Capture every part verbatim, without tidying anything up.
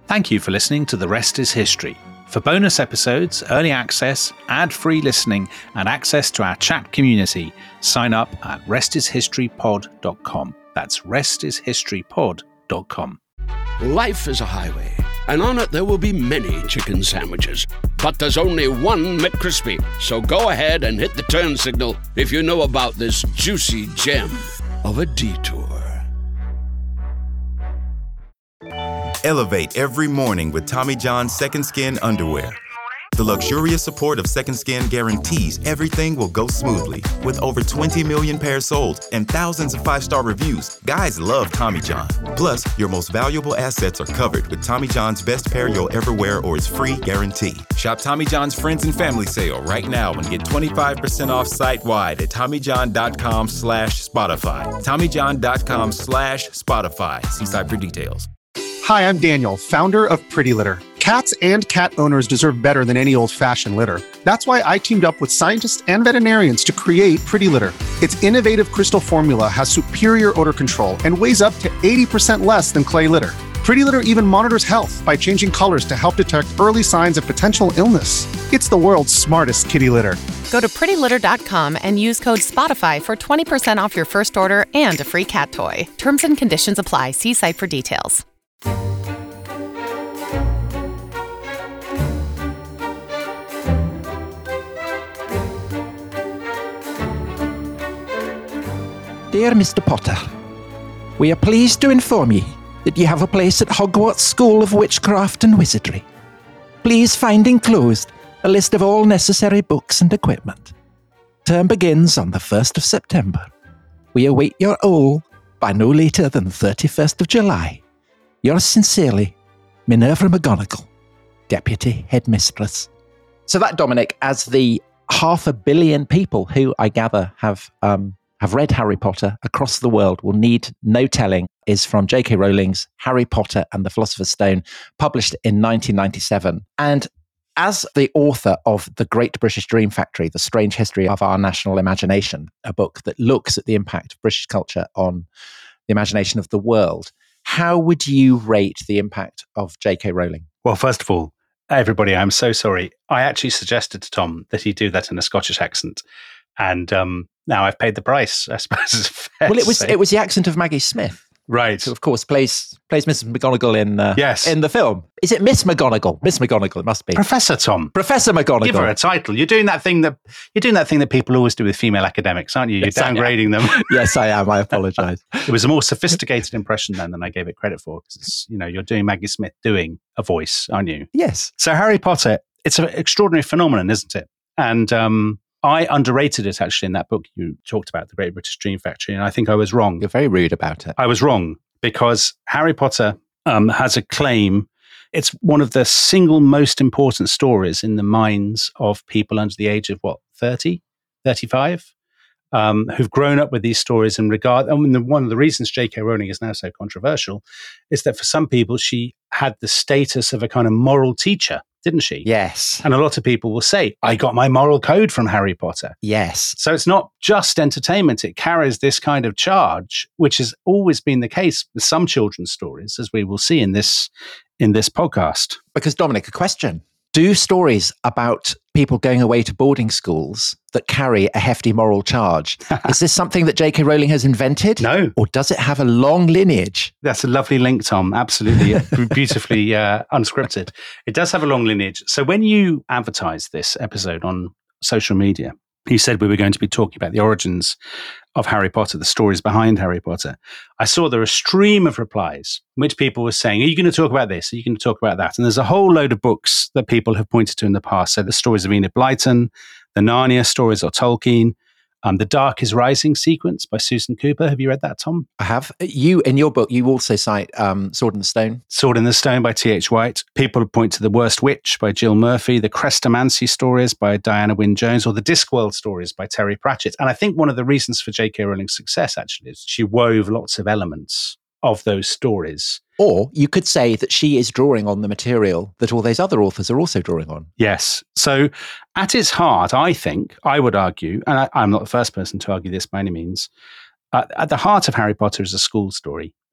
Thank you for listening to The Rest is History. For bonus episodes, early access, ad-free listening, and access to our chat community, sign up at rest is history pod dot com. That's rest is history pod dot com. Life is a highway, and on it there will be many chicken sandwiches. But there's only one McCrispy. So go ahead and hit the turn signal if you know about this juicy gem of a detour. Elevate every morning with Tommy John's Second Skin underwear. The luxurious support of Second Skin guarantees everything will go smoothly. With over twenty million pairs sold and thousands of five-star reviews, guys love Tommy John. Plus, your most valuable assets are covered with Tommy John's best pair you'll ever wear or its free guarantee. Shop Tommy John's Friends and Family Sale right now and get twenty-five percent off site-wide at TommyJohn.com slash Spotify. TommyJohn.com slash Spotify. See site for details. Hi, I'm Daniel, founder of Pretty Litter. Cats and cat owners deserve better than any old-fashioned litter. That's why I teamed up with scientists and veterinarians to create Pretty Litter. Its innovative crystal formula has superior odor control and weighs up to eighty percent less than clay litter. Pretty Litter even monitors health by changing colors to help detect early signs of potential illness. It's the world's smartest kitty litter. Go to pretty litter dot com and use code SPOTIFY for twenty percent off your first order and a free cat toy. Terms and conditions apply. See site for details. Dear Mister Potter, we are pleased to inform you that you have a place at Hogwarts School of Witchcraft and Wizardry. Please find enclosed a list of all necessary books and equipment. Term begins on the first of September. We await your owl by no later than the thirty-first of July. Yours sincerely, Minerva McGonagall, Deputy Headmistress. So that, Dominic, as the half a billion people who I gather have um, have read Harry Potter across the world will need no telling, is from J K Rowling's Harry Potter and the Philosopher's Stone, published in nineteen ninety-seven. And as the author of The Great British Dream Factory, The Strange History of Our National Imagination, a book that looks at the impact of British culture on the imagination of the world, how would you rate the impact of J K Rowling? Well, first of all, everybody, I'm so sorry. I actually suggested to Tom that he do that in a Scottish accent. And um, now I've paid the price, I suppose. It's fair well, it was to say. it was the accent of Maggie Smith. Right. Who, of course, plays plays Missus McGonagall in uh, yes. in the film. Is it Miss McGonagall? Miss McGonagall, it must be. Professor Tom. Professor McGonagall. Give her a title. You're doing that thing that you're doing that thing that people always do with female academics, aren't you? You're yes, downgrading them. Yes, I am. I apologise. It was a more sophisticated impression then than I gave it credit for, because you know you're doing Maggie Smith doing a voice, aren't you? Yes. So Harry Potter, it's an extraordinary phenomenon, isn't it? And um, I underrated it actually in that book you talked about, The Great British Dream Factory, and I think I was wrong. You're very rude about it. I was wrong because Harry Potter um, has a claim. It's one of the single most important stories in the minds of people under the age of, what, thirty, thirty-five, um, who've grown up with these stories and regard. I mean, one of the reasons J K Rowling is now so controversial is that for some people, she had the status of a kind of moral teacher, didn't she? Yes. And a lot of people will say, I got my moral code from Harry Potter. Yes. So it's not just entertainment. It carries this kind of charge, which has always been the case with some children's stories, as we will see in this in this podcast. Because, Dominic, a question. Do stories about people going away to boarding schools that carry a hefty moral charge, is this something that J K Rowling has invented? No. Or does it have a long lineage? That's a lovely link, Tom. Absolutely. Beautifully uh, unscripted. It does have a long lineage. So when you advertised this episode on social media, you said we were going to be talking about the origins of Harry Potter, the stories behind Harry Potter. I saw there a stream of replies in which people were saying, are you going to talk about this? Are you going to talk about that? And there's a whole load of books that people have pointed to in the past. So the stories of Enid Blyton, the Narnia stories of Tolkien, um, The Dark is Rising sequence by Susan Cooper. Have you read that, Tom? I have. You, in your book, you also cite um, Sword in the Stone. Sword in the Stone by T H White. People point to The Worst Witch by Jill Murphy, the Crestomancy stories by Diana Wynne Jones, or the Discworld stories by Terry Pratchett. And I think one of the reasons for J K Rowling's success, actually, is she wove lots of elements of those stories. Or you could say that she is drawing on the material that all those other authors are also drawing on. Yes. So at its heart, I think, I would argue, and I, I'm not the first person to argue this by any means, uh, at the heart of Harry Potter is a school story.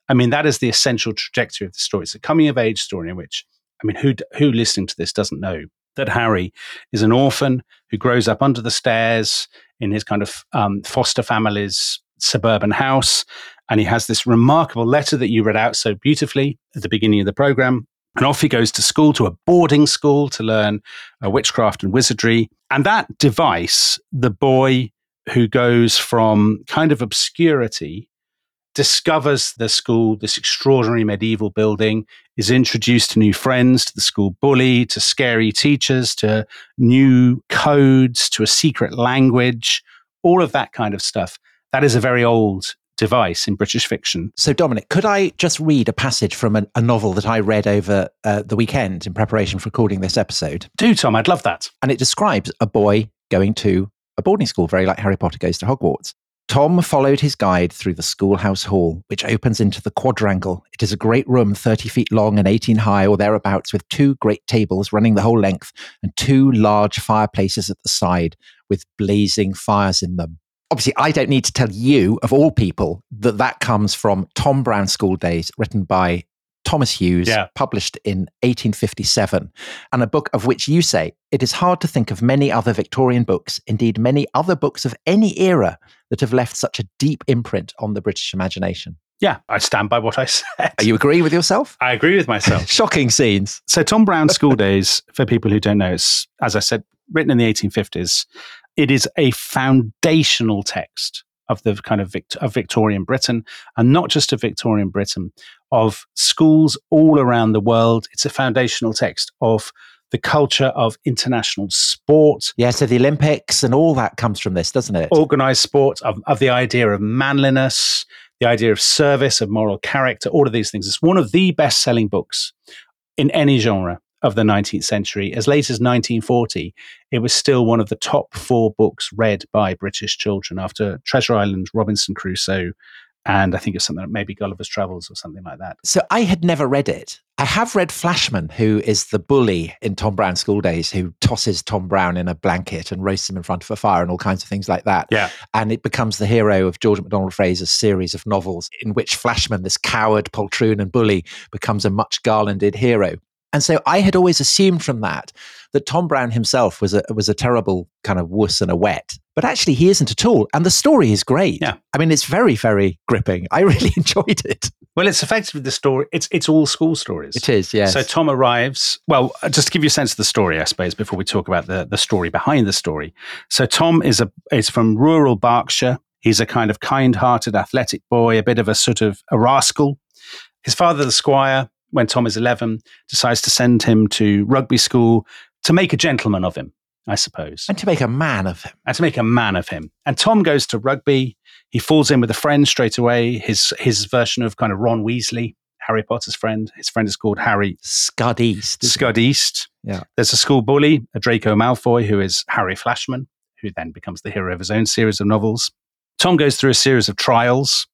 I mean, that is the essential trajectory of the story. It's a coming of age story in which, I mean, who who listening to this doesn't know that Harry is an orphan who grows up under the stairs in his kind of um, foster family's suburban house. And he has this remarkable letter that you read out so beautifully at the beginning of the program. And off he goes to school, to a boarding school to learn uh, witchcraft and wizardry. And that device, the boy who goes from kind of obscurity, discovers the school, this extraordinary medieval building, is introduced to new friends, to the school bully, to scary teachers, to new codes, to a secret language, all of that kind of stuff. That is a very old device in British fiction. So, Dominic, could I just read a passage from a, a novel that I read over uh, the weekend in preparation for recording this episode? Do, Tom, I'd love that. And it describes a boy going to a boarding school, very like Harry Potter goes to Hogwarts. Tom followed his guide through the schoolhouse hall, which opens into the quadrangle. It is a great room, thirty feet long and eighteen high or thereabouts, with two great tables running the whole length and two large fireplaces at the side with blazing fires in them. Obviously, I don't need to tell you, of all people, that that comes from Tom Brown's School Days, written by Thomas Hughes, yeah. published in eighteen fifty-seven, and a book of which you say, it is hard to think of many other Victorian books, indeed many other books of any era, that have left such a deep imprint on the British imagination. Yeah, I stand by what I said. Are you agreeing with yourself? I agree with myself. Shocking scenes. So Tom Brown's School Days, for people who don't know, it's, as I said, written in the eighteen fifties. It is a foundational text of the kind of, Vict- of Victorian Britain, and not just of Victorian Britain, of schools all around the world. It's a foundational text of the culture of international sport. Yeah, so the Olympics and all that comes from this, doesn't it? Organised sport, of, of the idea of manliness, the idea of service, of moral character, all of these things. It's one of the best-selling books in any genre of the nineteenth century. As late as nineteen forty, it was still one of the top four books read by British children after Treasure Island, Robinson Crusoe, and I think it's something like maybe Gulliver's Travels or something like that. So I had never read it. I have read Flashman, who is the bully in Tom Brown's School Days, who tosses Tom Brown in a blanket and roasts him in front of a fire and all kinds of things like that. Yeah. And it becomes the hero of George MacDonald Fraser's series of novels in which Flashman, this coward, poltroon and bully, becomes a much garlanded hero. And so I had always assumed from that that Tom Brown himself was a was a terrible kind of wuss and a wet. But actually he isn't at all. And the story is great. Yeah. I mean, it's very, very gripping. I really enjoyed it. Well, it's effectively the story. It's it's all school stories. It is, yes. So Tom arrives. Well, just to give you a sense of the story, I suppose, before we talk about the, the story behind the story. So Tom is a is from rural Berkshire. He's a kind of kind-hearted, athletic boy, a bit of a sort of a rascal. His father, the squire, when Tom is eleven, decides to send him to rugby school to make a gentleman of him, I suppose. And to make a man of him. And to make a man of him. And Tom goes to rugby. He falls in with a friend straight away, his his version of kind of Ron Weasley, Harry Potter's friend. His friend is called Harry Scud East. Scud East. Yeah. There's a school bully, a Draco Malfoy, who is Harry Flashman, who then becomes the hero of his own series of novels. Tom goes through a series of trials.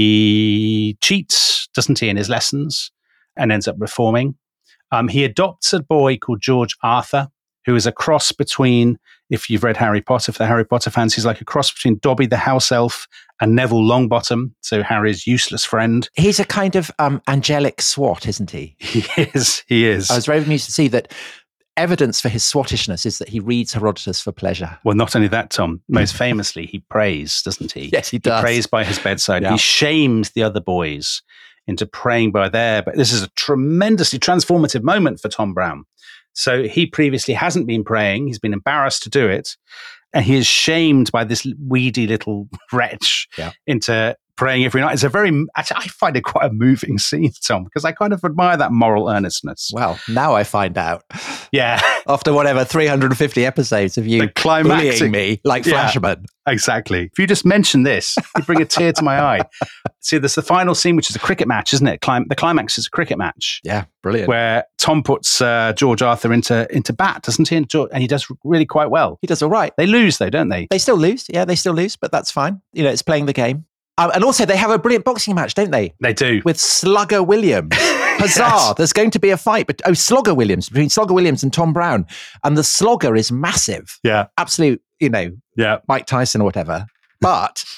He cheats, doesn't he, in his lessons, and ends up reforming. Um, he adopts a boy called George Arthur, who is a cross between, if you've read Harry Potter, for the Harry Potter fans, he's like a cross between Dobby the house elf and Neville Longbottom, so Harry's useless friend. He's a kind of um, angelic swot, isn't he? He is, he is. I was very amused to see that evidence for his swottishness is that he reads Herodotus for pleasure. Well, not only that, Tom, most famously, he prays, doesn't he? Yes, he does. He prays by his bedside. Yeah. He shames the other boys into praying by there. But this is a tremendously transformative moment for Tom Brown. So he previously hasn't been praying. He's been embarrassed to do it. And he is shamed by this weedy little wretch yeah. into praying every night. It's a very, actually, I find it quite a moving scene, Tom, because I kind of admire that moral earnestness. Well, now I find out. Yeah. After whatever, three hundred fifty episodes of you bullying me like yeah, Flashman. Exactly. If you just mention this, you bring a tear to my eye. See, there's the final scene, which is a cricket match, isn't it? Clim- the climax is a cricket match. Yeah, brilliant. Where Tom puts uh, George Arthur into into bat, doesn't he? And, George, and he does really quite well. He does all right. They lose, though, don't they? They still lose. Yeah, they still lose, but that's fine. You know, it's playing the game. Um, and also, they have a brilliant boxing match, don't they? They do. With Slugger Williams. Huzzah! Yes. There's going to be a fight, but oh, Slogger Williams, between Slogger Williams and Tom Brown. And the Slogger is massive. Yeah. Absolute, you know, yeah. Mike Tyson or whatever. But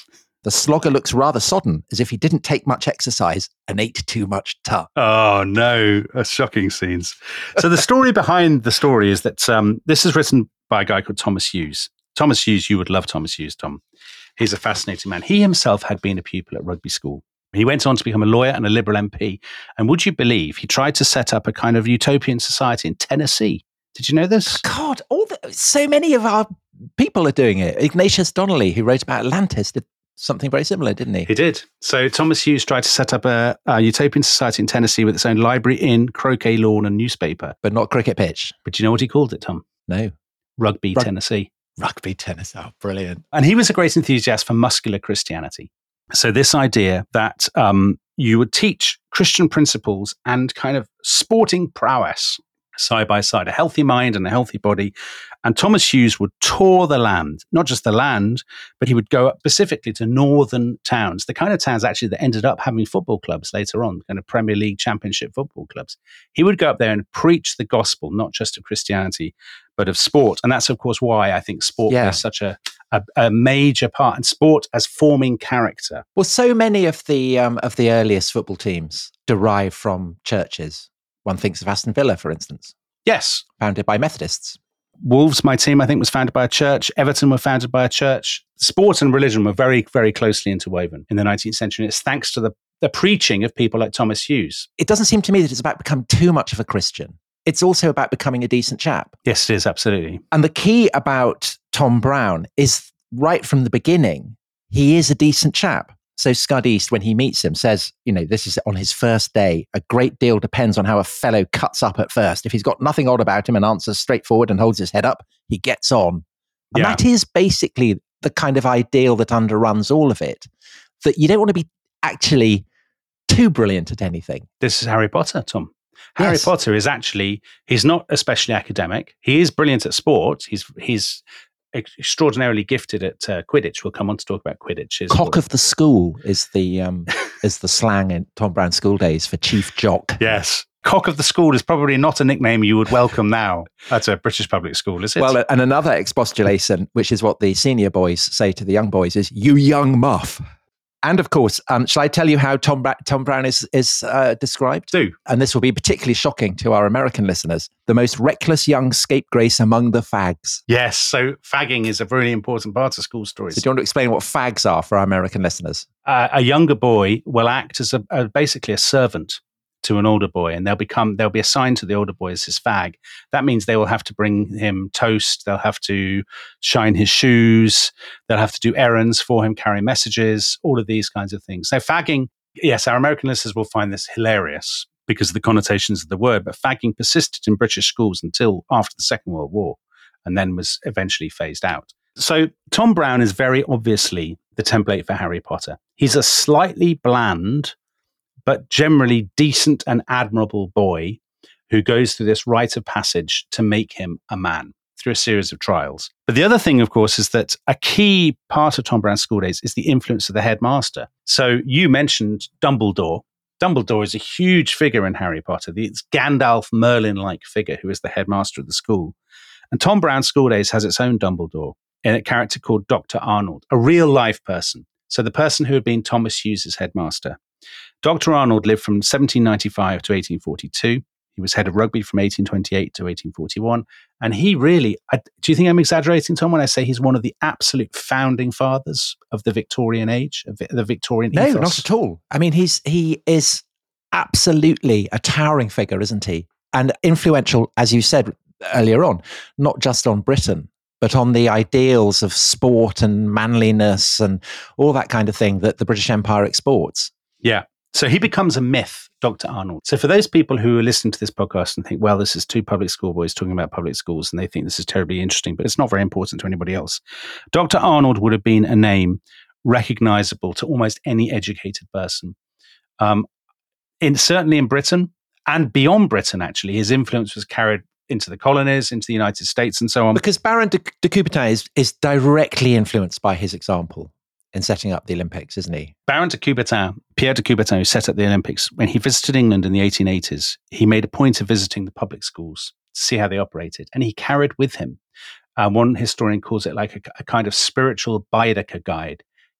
The slogger looks rather sodden, as if he didn't take much exercise and ate too much tut. Oh, no. That's shocking scenes. So the story behind the story is that um, this is written by a guy called Thomas Hughes. Thomas Hughes, you would love Thomas Hughes, Tom. He's a fascinating man. He himself had been a pupil at rugby school. He went on to become a lawyer and a Liberal M P. And would you believe he tried to set up a kind of utopian society in Tennessee? Did you know this? God, all the, so many of our people are doing it. Ignatius Donnelly, who wrote about Atlantis, did something very similar, didn't he? He did. So Thomas Hughes tried to set up a, a utopian society in Tennessee with its own library, inn, croquet lawn, and newspaper. But not cricket pitch. But do you know what he called it, Tom? No. Rugby Rug- Tennessee. Rugby tennis. Oh, brilliant. And he was a great enthusiast for muscular Christianity. So this idea that um, you would teach Christian principles and kind of sporting prowess side by side, a healthy mind and a healthy body. And Thomas Hughes would tour the land, not just the land, but he would go up specifically to northern towns, the kind of towns actually that ended up having football clubs later on, kind of Premier League Championship football clubs. He would go up there and preach the gospel, not just of Christianity, but of sport. And that's, of course, why I think sport Yeah. plays such a, a, a major part, and sport as forming character. Well, so many of the um, of the earliest football teams derive from churches. One thinks of Aston Villa, for instance, Yes. founded by Methodists. Wolves, my team, I think, was founded by a church. Everton were founded by a church. Sport and religion were very, very closely interwoven in the nineteenth century. And it's thanks to the, the preaching of people like Thomas Hughes. It doesn't seem to me that it's about becoming too much of a Christian. It's also about becoming a decent chap. Yes, it is, absolutely. And the key about Tom Brown is right from the beginning, he is a decent chap. So Scud East, when he meets him, says, you know, this is on his first day. A great deal depends on how a fellow cuts up at first. If he's got nothing odd about him and answers straightforward and holds his head up, he gets on. And Yeah. that is basically the kind of ideal that underruns all of it, that you don't want to be actually too brilliant at anything. This is Harry Potter, Tom. Harry Yes. Potter is actually, he's not especially academic. He is brilliant at sport. He's he's extraordinarily gifted at uh, Quidditch. We'll come on to talk about Quidditch. Is Cock of the school is the um, is the slang in Tom Brown school days for chief jock. Yes. Cock of the school is probably not a nickname you would welcome now at a British public school, is it? Well, and another expostulation, which is what the senior boys say to the young boys, is "you young muff." And of course, um, shall I tell you how Tom, Bra- Tom Brown is, is uh, described? Do. And this will be particularly shocking to our American listeners. The most reckless young scapegrace among the fags. Yes. So fagging is a really important part of school stories. So do you want to explain what fags are for our American listeners? Uh, a younger boy will act as a, a basically a servant to an older boy, and they'll become they'll be assigned to the older boy as his fag. That means they will have to bring him toast, they'll have to shine his shoes, they'll have to do errands for him, carry messages, all of these kinds of things. So fagging, yes, our American listeners will find this hilarious because of the connotations of the word, but fagging persisted in British schools until after the Second World War, and then was eventually phased out. So Tom Brown is very obviously the template for Harry Potter. He's a slightly bland but generally decent and admirable boy who goes through this rite of passage to make him a man through a series of trials. But the other thing, of course, is that a key part of Tom Brown's school days is the influence of the headmaster. So you mentioned Dumbledore. Dumbledore is a huge figure in Harry Potter. It's Gandalf Merlin-like figure who is the headmaster of the school. And Tom Brown's school days has its own Dumbledore, in a character called Doctor Arnold, a real life person. So the person who had been Thomas Hughes' headmaster. Doctor Arnold lived from seventeen ninety-five to eighteen forty-two. He was head of rugby from eighteen twenty-eight to eighteen forty-one. And he really, I, do you think I'm exaggerating, Tom, when I say he's one of the absolute founding fathers of the Victorian age, of the Victorian No, ethos? not at all. I mean, he's he is absolutely a towering figure, isn't he? And influential, as you said earlier on, not just on Britain, but on the ideals of sport and manliness and all that kind of thing that the British Empire exports. Yeah. So he becomes a myth, Doctor Arnold. So for those people who are listening to this podcast and think, well, this is two public school boys talking about public schools, and they think this is terribly interesting, but it's not very important to anybody else. Doctor Arnold would have been a name recognizable to almost any educated person. Um, in certainly in Britain and beyond Britain, actually, his influence was carried into the colonies, into the United States, and so on. Because Baron de, de Coubertin is, is directly influenced by his example in setting up the Olympics, isn't he? Baron de Coubertin, Pierre de Coubertin, who set up the Olympics, when he visited England in the eighteen eighties, he made a point of visiting the public schools to see how they operated. And he carried with him, uh, one historian calls it like a, a kind of spiritual Baedeker guide.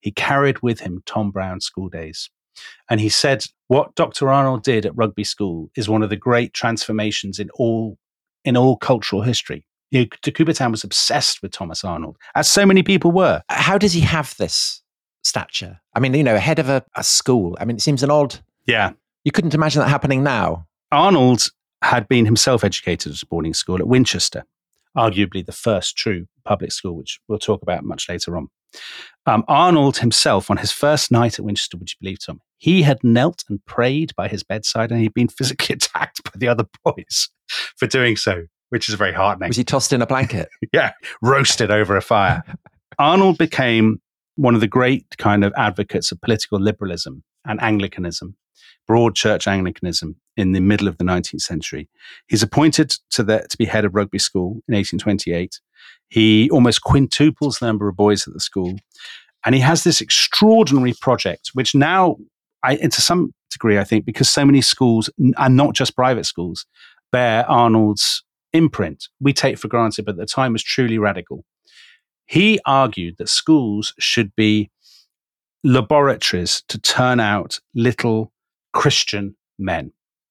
he carried with him Tom Brown's school days. And he said, what Doctor Arnold did at Rugby School is one of the great transformations in all in all cultural history. You know, Takuba Town was obsessed with Thomas Arnold, as so many people were. How does he have this stature? I mean, you know, head of a, a school. I mean, it seems an odd... Yeah. You couldn't imagine that happening now. Arnold had been himself educated at a boarding school at Winchester, arguably the first true public school, which we'll talk about much later on. Um, Arnold himself, on his first night at Winchester, would you believe, Tom, he had knelt and prayed by his bedside, and he'd been physically attacked by the other boys for doing so, which is very heartening. Was he tossed in a blanket? Yeah, roasted over a fire. Arnold became one of the great kind of advocates of political liberalism and Anglicanism, broad church Anglicanism, in the middle of the nineteenth century. He's appointed to, the, to be head of Rugby School in eighteen twenty-eight. He almost quintuples the number of boys at the school. And he has this extraordinary project, which now, I, to some degree, I think, because so many schools, and not just private schools, bear Arnold's imprint, we take for granted, but at the time was truly radical. He argued that schools should be laboratories to turn out little Christian men.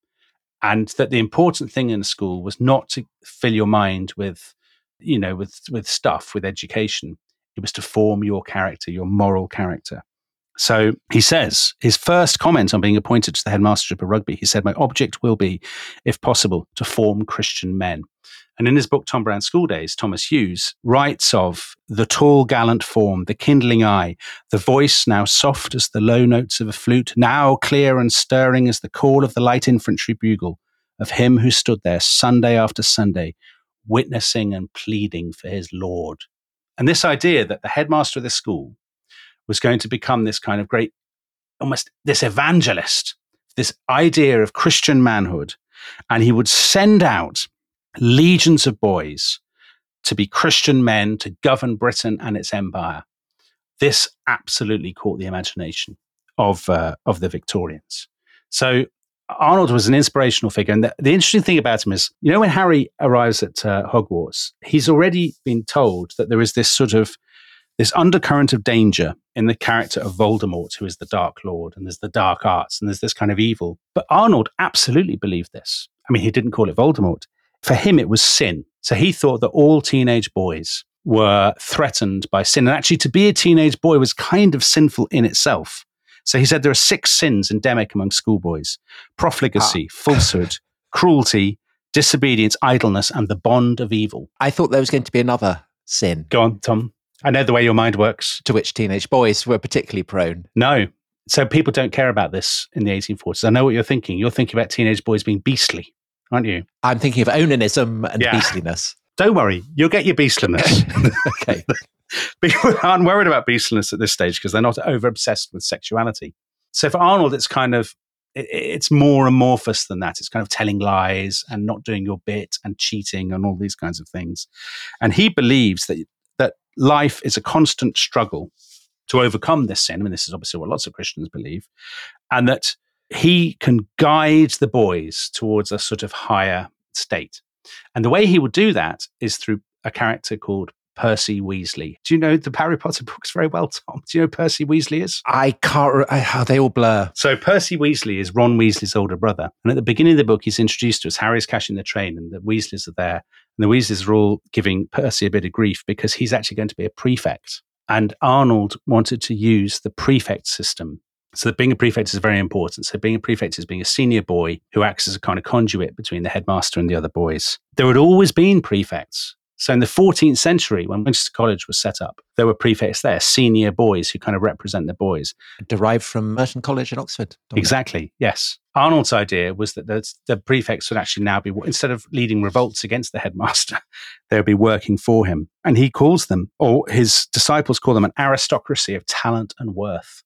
And that the important thing in a school was not to fill your mind with, you know, with, with stuff, with education. It was to form your character, your moral character. So he says, his first comment on being appointed to the headmastership of rugby, he said, my object will be, if possible, to form Christian men. And in his book, Tom Brown's School Days, Thomas Hughes writes of the tall, gallant form, the kindling eye, the voice now soft as the low notes of a flute, now clear and stirring as the call of the light infantry bugle, of him who stood there Sunday after Sunday, witnessing and pleading for his Lord. And this idea that the headmaster of the school was going to become this kind of great, almost this evangelist, this idea of Christian manhood, and he would send out legions of boys to be Christian men to govern Britain and its empire. This absolutely caught the imagination of uh, of the Victorians. So Arnold was an inspirational figure. And the, the interesting thing about him is, you know, when Harry arrives at uh, Hogwarts, he's already been told that there is this sort of, this undercurrent of danger in the character of Voldemort, who is the Dark Lord, and there's the dark arts, and there's this kind of evil. But Arnold absolutely believed this. I mean, he didn't call it Voldemort. For him, it was sin. So he thought that all teenage boys were threatened by sin. And actually, to be a teenage boy was kind of sinful in itself. So he said there are six sins endemic among schoolboys: profligacy, ah. falsehood, cruelty, disobedience, idleness, and the bond of evil. I thought there was going to be another sin. Go on, Tom. I know the way your mind works. To which teenage boys were particularly prone. No. So people don't care about this in the eighteen forties. I know what you're thinking. You're thinking about teenage boys being beastly, aren't you? I'm thinking of onanism and yeah. beastliness. Don't worry. You'll get your beastliness. Okay. People aren't worried about beastliness at this stage because they're not over-obsessed with sexuality. So for Arnold, it's kind of, it, it's more amorphous than that. It's kind of telling lies and not doing your bit and cheating and all these kinds of things. And he believes that that life is a constant struggle to overcome this sin. I mean, this is obviously what lots of Christians believe. And that he can guide the boys towards a sort of higher state. And the way he would do that is through a character called Percy Weasley. Do you know the Harry Potter books very well, Tom? Do you know who Percy Weasley is? I can't, I, how they all blur. So Percy Weasley is Ron Weasley's older brother. And at the beginning of the book, he's introduced to us. Harry's catching the train and the Weasleys are there. And the Weasleys are all giving Percy a bit of grief because he's actually going to be a prefect. And Arnold wanted to use the prefect system. So that being a prefect is very important. So being a prefect is being a senior boy who acts as a kind of conduit between the headmaster and the other boys. There had always been prefects. So in the fourteenth century, when Winchester College was set up, there were prefects there, senior boys who kind of represent the boys. Derived from Merton College in Oxford. Exactly, yes. Arnold's idea was that the, the prefects would actually now be, instead of leading revolts against the headmaster, they would be working for him. And he calls them, or his disciples call them, an aristocracy of talent and worth.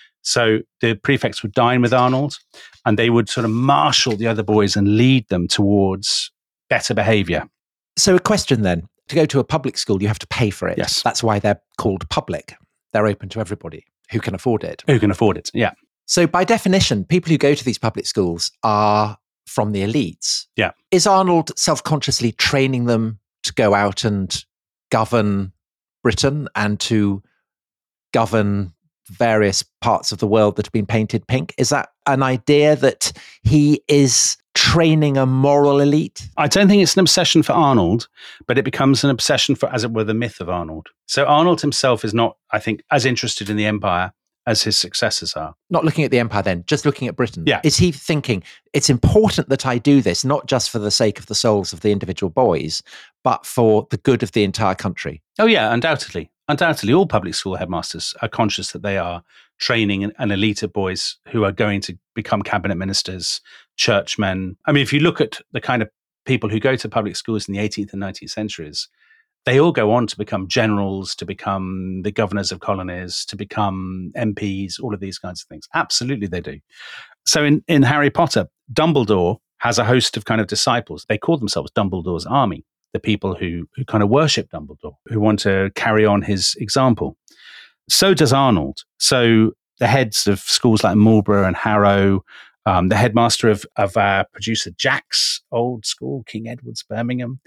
So the prefects would dine with Arnold and they would sort of marshal the other boys and lead them towards better behavior. So a question then, to go to a public school, you have to pay for it. Yes. That's why they're called public. They're open to everybody who can afford it. Who can afford it, yeah. So by definition, people who go to these public schools are from the elites. Yeah. Is Arnold self-consciously training them to go out and govern Britain and to govern various parts of the world that have been painted pink. Is that an idea that he is training a moral elite? I don't think it's an obsession for Arnold, but it becomes an obsession for, as it were, the myth of Arnold. So Arnold himself is not, I think, as interested in the empire as his successors are. Not looking at the empire then, just looking at Britain. Yeah. Is he thinking, it's important that I do this, not just for the sake of the souls of the individual boys, but for the good of the entire country? Oh yeah, undoubtedly. Undoubtedly, all public school headmasters are conscious that they are training an, an elite of boys who are going to become cabinet ministers, churchmen. I mean, if you look at the kind of people who go to public schools in the eighteenth and nineteenth centuries, they all go on to become generals, to become the governors of colonies, to become M Ps, all of these kinds of things. Absolutely, they do. So in, in Harry Potter, Dumbledore has a host of kind of disciples. They call themselves Dumbledore's army, the people who, who kind of worship Dumbledore, who want to carry on his example. So does Arnold. So the heads of schools like Marlborough and Harrow, um, the headmaster of, of our producer Jack's old school, King Edward's, Birmingham,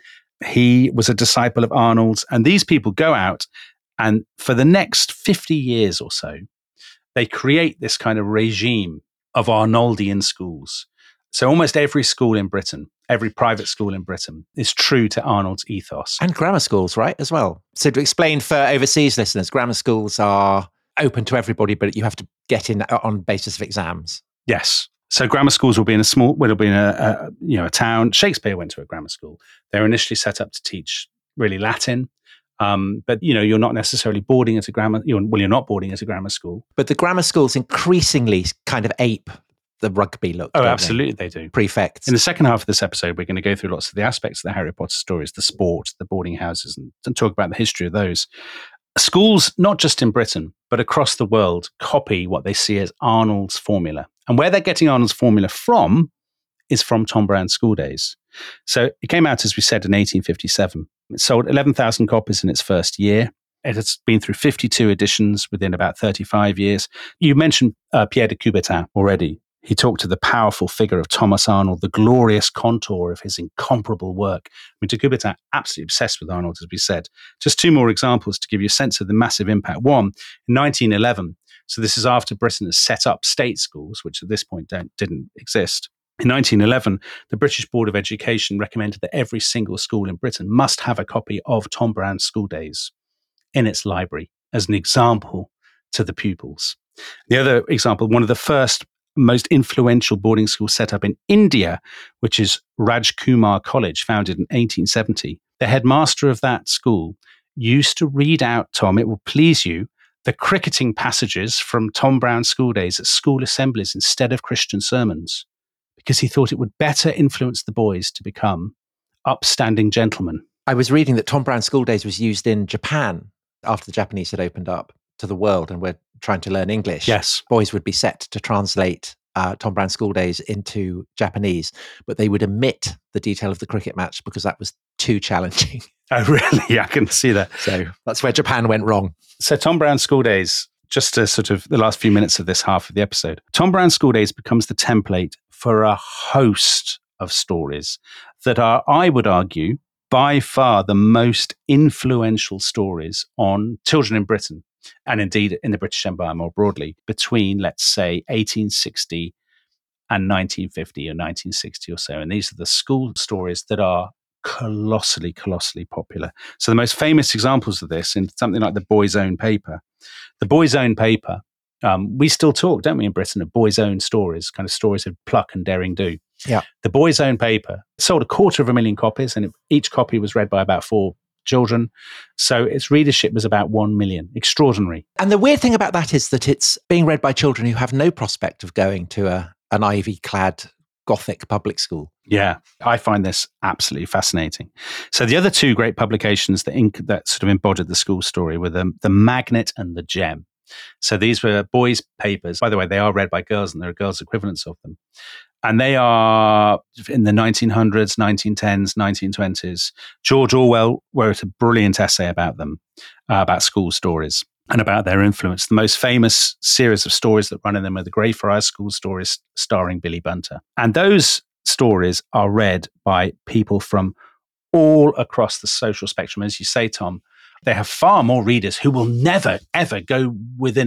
he was a disciple of Arnold's. And these people go out and for the next fifty years or so, they create this kind of regime of Arnoldian schools. So almost every school in Britain, every private school in Britain is true to Arnold's ethos. And grammar schools, right, as well. So to explain for overseas listeners, grammar schools are open to everybody, but you have to get in on basis of exams. Yes. So grammar schools will be in a small, will be in a, a you know a town. Shakespeare went to a grammar school. They were initially set up to teach really Latin, um, but you know you're not necessarily boarding at a grammar. You're, well, you're not boarding at a grammar school. But the grammar schools increasingly kind of ape the rugby look. Oh, absolutely, they? they do. Prefects. In the second half of this episode, we're going to go through lots of the aspects of the Harry Potter stories, the sport, the boarding houses, and, and talk about the history of those. Schools, not just in Britain, but across the world, copy what they see as Arnold's formula. And where they're getting Arnold's formula from is from Tom Brown's School Days. So it came out, as we said, in eighteen fifty-seven. It sold eleven thousand copies in its first year. It has been through fifty-two editions within about thirty-five years. You mentioned uh, Pierre de Coubertin already. He talked to the powerful figure of Thomas Arnold, the glorious contour of his incomparable work. I mean, de Coubertin, absolutely obsessed with Arnold, as we said. Just two more examples to give you a sense of the massive impact. One, in nineteen eleven, so this is after Britain has set up state schools, which at this point don't, didn't exist. In nineteen eleven, the British Board of Education recommended that every single school in Britain must have a copy of Tom Brown's School Days in its library as an example to the pupils. The other example, one of the first most influential boarding school set up in India, which is Raj Kumar College, founded in eighteen seventy. The headmaster of that school used to read out, Tom, it will please you, the cricketing passages from Tom Brown's School Days at school assemblies instead of Christian sermons, because he thought it would better influence the boys to become upstanding gentlemen. I was reading that Tom Brown's School Days was used in Japan after the Japanese had opened up to the world and were trying to learn English. Yes. Boys would be set to translate uh, Tom Brown's School Days into Japanese, but they would omit the detail of the cricket match because that was too challenging. Oh, really? I can see that. So that's where Japan went wrong. So Tom Brown's School Days, just to sort of the last few minutes of this half of the episode, Tom Brown's School Days becomes the template for a host of stories that are, I would argue, by far the most influential stories on children in Britain, and indeed in the British Empire more broadly, between, let's say, eighteen sixty and nineteen fifty or nineteen sixty or so. And these are the school stories that are colossally, colossally popular. So the most famous examples of this in something like the Boy's Own Paper. The Boy's Own Paper, um, we still talk, don't we, in Britain, of Boy's Own stories, kind of stories of pluck and daring do. Yeah. The Boy's Own Paper sold a quarter of a million copies, and it, each copy was read by about four children. So its readership was about one million. Extraordinary. And the weird thing about that is that it's being read by children who have no prospect of going to a, an ivy-clad Gothic public school. Yeah, I find this absolutely fascinating. So the other two great publications that, inc- that sort of embodied the school story were the, the Magnet and the Gem. So these were boys' papers. By the way, they are read by girls, and there are girls' equivalents of them. And they are in the nineteen hundreds, nineteen tens, nineteen twenties. George Orwell wrote a brilliant essay about them, uh, about school stories and about their influence. The most famous series of stories that run in them are the Greyfriars School Stories starring Billy Bunter. And those stories are read by people from all across the social spectrum. As you say, Tom, they have far more readers who will never, ever go within a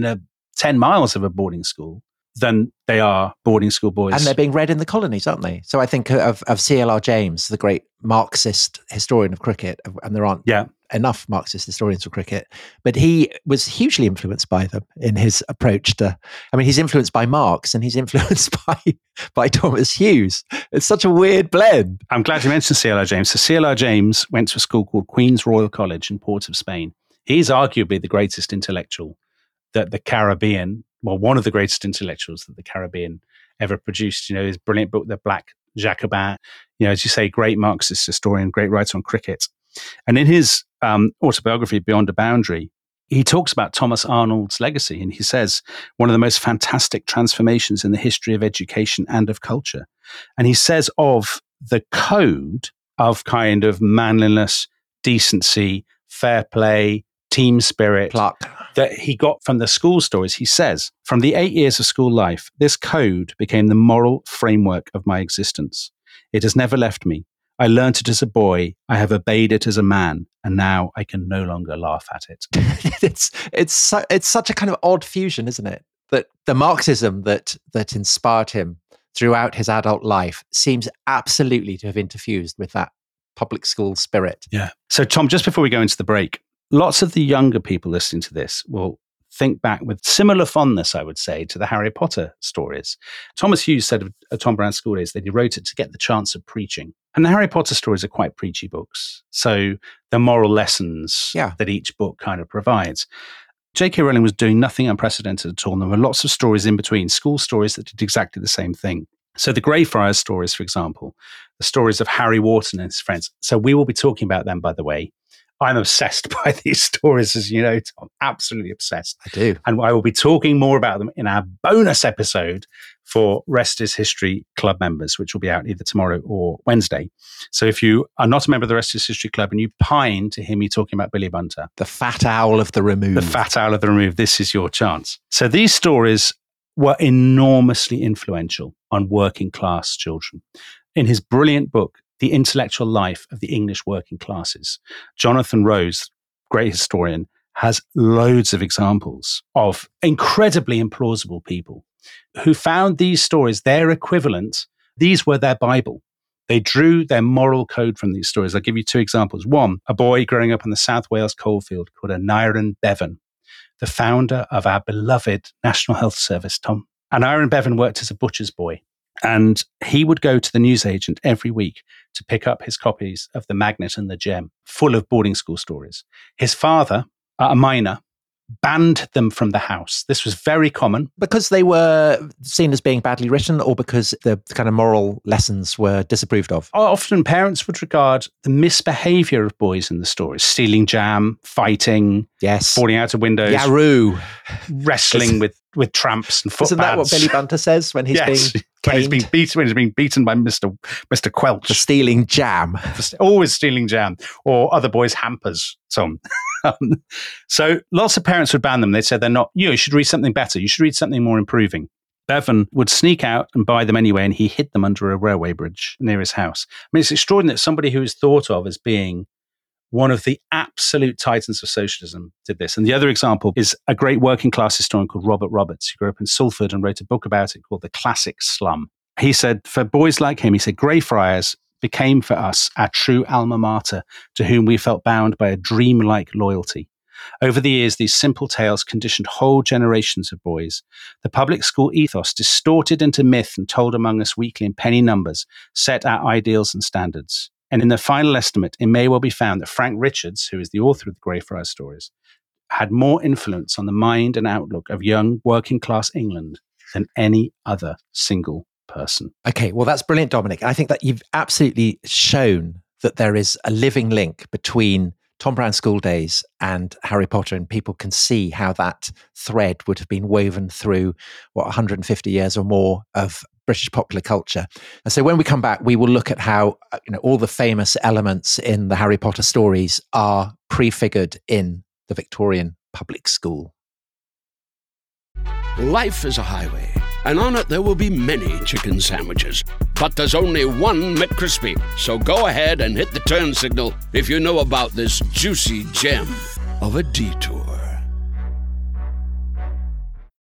ten miles of a boarding school than they are boarding school boys. And they're being read in the colonies, aren't they? So I think of, of C L R James, the great Marxist historian of cricket, and there aren't yeah. enough Marxist historians of cricket, but he was hugely influenced by them in his approach to, I mean, he's influenced by Marx and he's influenced by, by Thomas Hughes. It's such a weird blend. I'm glad you mentioned C L R James. So C L R James went to a school called Queen's Royal College in Port of Spain. He's arguably the greatest intellectual that the Caribbean, well, one of the greatest intellectuals that the Caribbean ever produced. You know, his brilliant book, The Black Jacobin, you know, as you say, great Marxist historian, great writer on cricket. And in his um, autobiography, Beyond a Boundary, he talks about Thomas Arnold's legacy. And he says, one of the most fantastic transformations in the history of education and of culture. And he says of the code of kind of manliness, decency, fair play, team spirit, Pluck. that he got from the school stories. He says, from the eight years of school life, this code became the moral framework of my existence. It has never left me. I learnt it as a boy. I have obeyed it as a man, and now I can no longer laugh at it. it's it's su- it's such a kind of odd fusion, isn't it? That the Marxism that that inspired him throughout his adult life seems absolutely to have interfused with that public school spirit. Yeah. So, Tom, just before we go into the break, lots of the younger people listening to this will think back with similar fondness, I would say, to the Harry Potter stories. Thomas Hughes said of, of Tom Brown's School Days that he wrote it to get the chance of preaching. And the Harry Potter stories are quite preachy books. So the moral lessons yeah. that each book kind of provides. J K Rowling was doing nothing unprecedented at all. And there were lots of stories in between, school stories that did exactly the same thing. So the Greyfriars stories, for example, the stories of Harry Wharton and his friends. So we will be talking about them, by the way. I'm obsessed by these stories, as you know. I'm absolutely obsessed. I do. And I will be talking more about them in our bonus episode for Rest is History Club members, which will be out either tomorrow or Wednesday. So if you are not a member of the Rest is History Club and you pine to hear me talking about Billy Bunter, the fat owl of the remove, the fat owl of the remove, this is your chance. So these stories were enormously influential on working class children. In his brilliant book, The Intellectual Life of the English Working Classes, Jonathan Rose, great historian, has loads of examples of incredibly implausible people who found these stories, their equivalent, these were their Bible. They drew their moral code from these stories. I'll give you two examples. One, a boy growing up in the South Wales coalfield called Aneurin Bevan, the founder of our beloved National Health Service, Tom. Aneurin Bevan worked as a butcher's boy. And he would go to the newsagent every week to pick up his copies of The Magnet and the Gem, full of boarding school stories. His father, a miner, banned them from the house. This was very common. Because they were seen as being badly written, or because the kind of moral lessons were disapproved of? Often parents would regard the misbehavior of boys in the stories, stealing jam, fighting, yes, falling out of windows, Yaroo, wrestling with, with tramps and footpads. Isn't that what Billy Bunter says when he's yes. being When he's caned? being beaten, when he's being beaten by Mister Mister Quelch. For stealing jam. For always stealing jam or other boys' hampers, Tom. um, so lots of parents would ban them. They said they're not, you, know, you should read something better. You should read something more improving. Bevan would sneak out and buy them anyway, and he hid them under a railway bridge near his house. I mean, it's extraordinary that somebody who is thought of as being one of the absolute titans of socialism did this. And the other example is a great working class historian called Robert Roberts, who grew up in Salford and wrote a book about it called The Classic Slum. He said, for boys like him, he said, Greyfriars became for us our true alma mater, to whom we felt bound by a dreamlike loyalty. Over the years, these simple tales conditioned whole generations of boys. The public school ethos, distorted into myth and told among us weekly in penny numbers, set our ideals and standards. And in the final estimate, it may well be found that Frank Richards, who is the author of the Greyfriars stories, had more influence on the mind and outlook of young working class England than any other single person. Okay, well, that's brilliant, Dominic. I think that you've absolutely shown that there is a living link between Tom Brown's School Days and Harry Potter, and people can see how that thread would have been woven through, what, one hundred fifty years or more of British popular culture. And so when we come back, we will look at how, you know, all the famous elements in the Harry Potter stories are prefigured in the Victorian public school. Life is a highway, and on it there will be many chicken sandwiches. But there's only one McCrispy. So go ahead and hit the turn signal if you know about this juicy gem of a detour.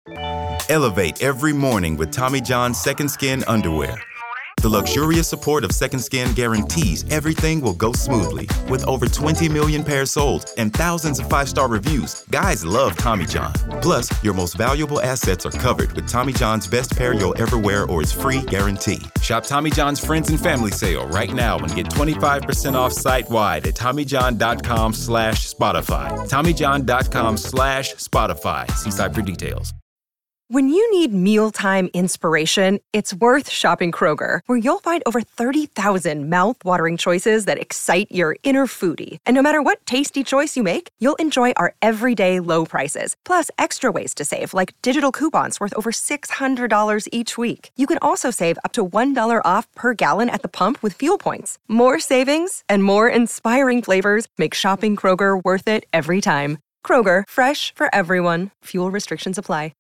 Elevate every morning with Tommy John's Second Skin underwear. The luxurious support of Second Skin guarantees everything will go smoothly. With over twenty million pairs sold and thousands of five-star reviews, guys love Tommy John. Plus, your most valuable assets are covered with Tommy John's best pair you'll ever wear or its free guarantee. Shop Tommy John's Friends and Family Sale right now and get twenty-five percent off site-wide at TommyJohn.com slash Spotify. TommyJohn.com slash Spotify. See site for details. When you need mealtime inspiration, it's worth shopping Kroger, where you'll find over thirty thousand mouth-watering choices that excite your inner foodie. And no matter what tasty choice you make, you'll enjoy our everyday low prices, plus extra ways to save, like digital coupons worth over six hundred dollars each week. You can also save up to one dollar off per gallon at the pump with fuel points. More savings and more inspiring flavors make shopping Kroger worth it every time. Kroger, fresh for everyone. Fuel restrictions apply.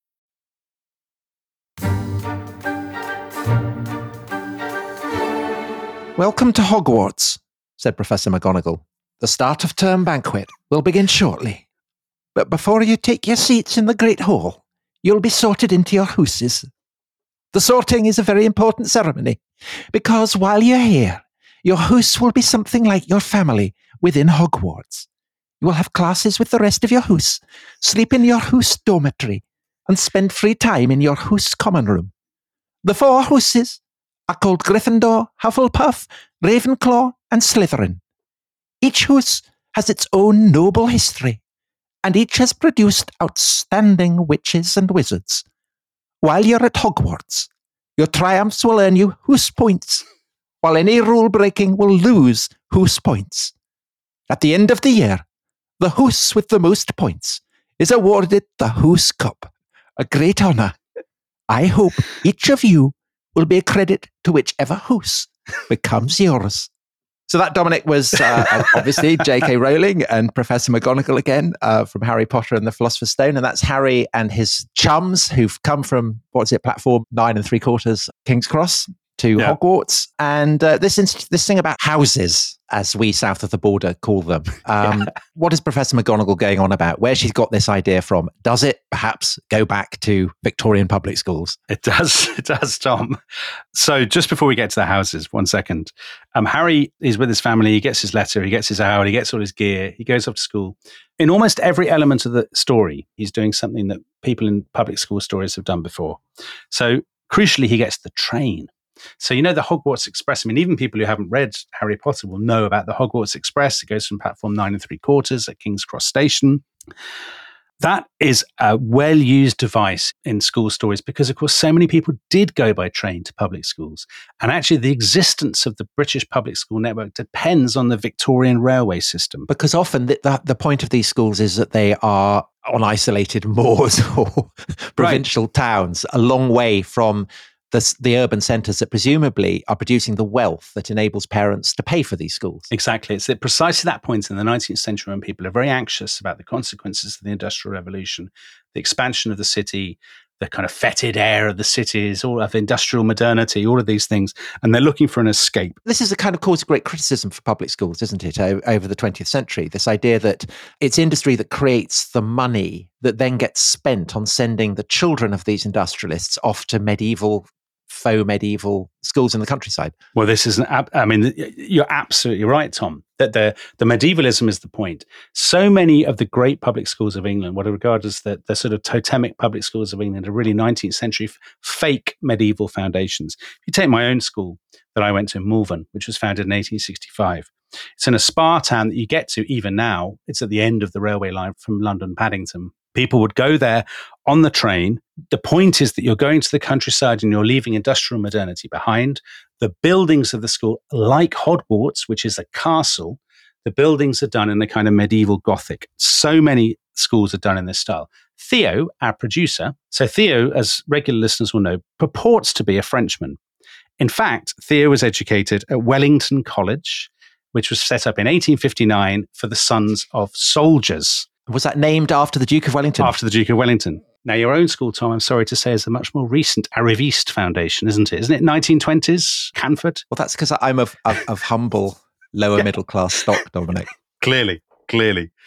Welcome to Hogwarts, said Professor McGonagall. The start of term banquet will begin shortly. But before you take your seats in the Great Hall, you'll be sorted into your hooses. The sorting is a very important ceremony, because while you're here, your hoose will be something like your family within Hogwarts. You will have classes with the rest of your hoose, sleep in your hoose dormitory, and spend free time in your hoose common room. The four hooses are called Gryffindor, Hufflepuff, Ravenclaw, and Slytherin. Each house has its own noble history, and each has produced outstanding witches and wizards. While you're at Hogwarts, your triumphs will earn you hoose points, while any rule breaking will lose hoose points. At the end of the year, the hoose with the most points is awarded the Hoose Cup, a great honour. I hope each of you will be a credit to whichever hoose becomes yours. So that, Dominic, was uh, obviously J K Rowling and Professor McGonagall again uh, from Harry Potter and the Philosopher's Stone. And that's Harry and his chums who've come from, what's it, platform nine and three quarters, King's Cross, to yeah. Hogwarts. And uh, this this thing about houses, as we south of the border call them. Um, yeah. What is Professor McGonagall going on about? Where she's got this idea from? Does it perhaps go back to Victorian public schools? It does. It does, Tom. So just before we get to the houses, one second. Um, Harry is with his family. He gets his letter. He gets his owl. He gets all his gear. He goes off to school. In almost every element of the story, he's doing something that people in public school stories have done before. So crucially, he gets the train. So, you know, the Hogwarts Express, I mean, even people who haven't read Harry Potter will know about the Hogwarts Express. It goes from platform nine and three quarters at King's Cross Station. That is a well-used device in school stories because, of course, so many people did go by train to public schools. And actually, the existence of the British public school network depends on the Victorian railway system. Because often the, the, the point of these schools is that they are on isolated moors or provincial right. towns, a long way from The, the urban centres that presumably are producing the wealth that enables parents to pay for these schools. Exactly. It's at precisely that point in the nineteenth century when people are very anxious about the consequences of the Industrial Revolution, the expansion of the city, the kind of fetid air of the cities, all of industrial modernity, all of these things, and they're looking for an escape. This is a kind of cause of great criticism for public schools, isn't it, over the twentieth century? This idea that it's industry that creates the money that then gets spent on sending the children of these industrialists off to medieval faux medieval schools in the countryside. Well, this is an, ab- I mean, you're absolutely right, Tom, that the, the medievalism is the point. So many of the great public schools of England, what are regarded as the, the sort of totemic public schools of England, are really nineteenth century f- fake medieval foundations. If you take my own school that I went to in Malvern, which was founded in eighteen sixty-five, it's in a spa town that you get to even now. It's at the end of the railway line from London, Paddington. People would go there on the train. The point is that you're going to the countryside and you're leaving industrial modernity behind. The buildings of the school, like Hogwarts, which is a castle, the buildings are done in a kind of medieval Gothic. So many schools are done in this style. Theo, our producer, so Theo, as regular listeners will know, purports to be a Frenchman. In fact, Theo was educated at Wellington College, which was set up in eighteen fifty-nine for the sons of soldiers. Was that named after the Duke of Wellington? After the Duke of Wellington. Now, your own school, Tom, I'm sorry to say, is a much more recent Arriviste Foundation, isn't it? Isn't it nineteen twenties, Canford? Well, that's because I'm of, of, of humble, lower yeah. middle class stock, Dominic. Clearly, clearly.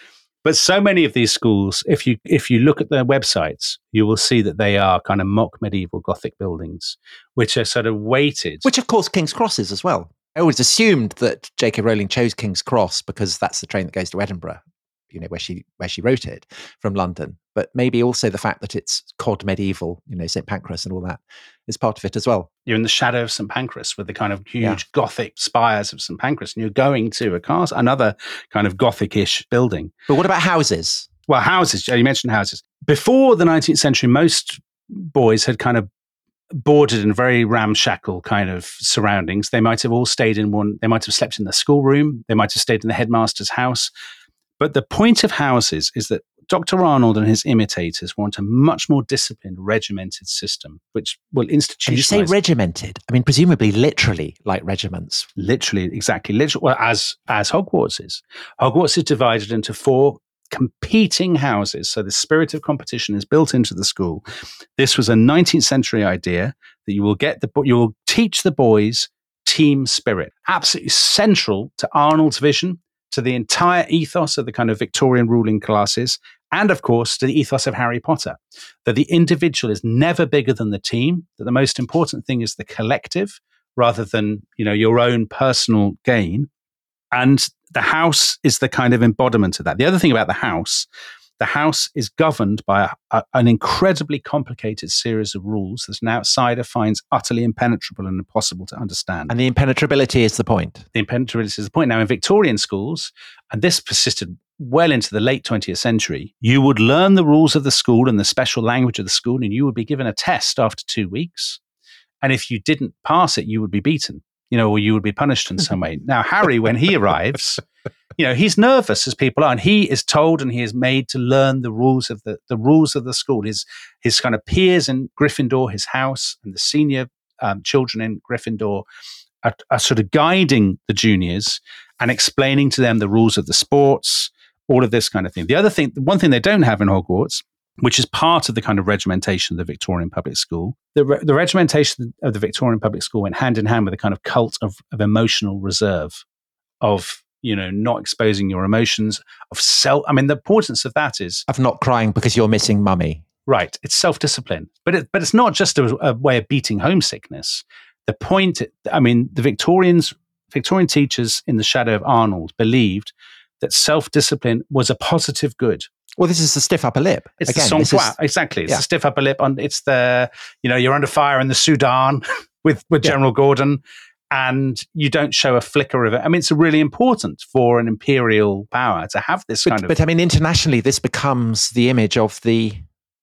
But so many of these schools, if you if you look at their websites, you will see that they are kind of mock medieval Gothic buildings, which are sort of weighted. Which, of course, King's Cross is as well. I always assumed that J K Rowling chose King's Cross because that's the train that goes to Edinburgh, you know, where she where she wrote it from London. But maybe also the fact that it's cod medieval, you know, Saint Pancras and all that is part of it as well. You're in the shadow of Saint Pancras with the kind of huge Yeah. Gothic spires of Saint Pancras, and you're going to a castle, another kind of Gothic-ish building. But what about houses? Well, houses, you mentioned houses. Before the nineteenth century, most boys had kind of boarded in very ramshackle kind of surroundings. They might have all stayed in one, they might have slept in the schoolroom, they might have stayed in the headmaster's house. But the point of houses is that Doctor Arnold and his imitators want a much more disciplined, regimented system, which will institutionalize. And you say regimented. I mean, presumably literally like regiments. Literally, exactly. Literally, well, as, as Hogwarts is. Hogwarts is divided into four competing houses. So the spirit of competition is built into the school. This was a nineteenth century idea that you will get the, you will teach the boys team spirit. Absolutely central to Arnold's vision, to the entire ethos of the kind of Victorian ruling classes, and of course to the ethos of Harry Potter, that the individual is never bigger than the team, that the most important thing is the collective rather than, you know, your own personal gain. And the house is the kind of embodiment of that. The other thing about the house, the house is governed by a, a, an incredibly complicated series of rules that an outsider finds utterly impenetrable and impossible to understand. And the impenetrability is the point. The impenetrability is the point. Now, in Victorian schools, and this persisted well into the late twentieth century, you would learn the rules of the school and the special language of the school, and you would be given a test after two weeks. And if you didn't pass it, you would be beaten, you know, or you would be punished in some way. Now, Harry, when he arrives, you know, he's nervous as people are, and he is told and he is made to learn the rules of the, the rules of the school. His, his kind of peers in Gryffindor, his house, and the senior um, children in Gryffindor are, are sort of guiding the juniors and explaining to them the rules of the sports, all of this kind of thing. The other thing, the one thing they don't have in Hogwarts, which is part of the kind of regimentation of the Victorian public school, the, re- the regimentation of the Victorian public school went hand in hand with a kind of cult of, of emotional reserve, of, you know, not exposing your emotions, of self. I mean, the importance of that is Of not crying because you're missing mummy. right. It's self-discipline, but it, but it's not just a, a way of beating homesickness. The point, I mean, the Victorians, Victorian teachers in the shadow of Arnold believed that self-discipline was a positive good. Well, this is the stiff upper lip. It's Again, the sang this froid. is- Exactly. It's yeah. the stiff upper lip. On it's the, you know, you're under fire in the Sudan with with Yeah. General Gordon, and you don't show a flicker of it. I mean, it's really important for an imperial power to have this But, kind of. but I mean, internationally, this becomes the image of the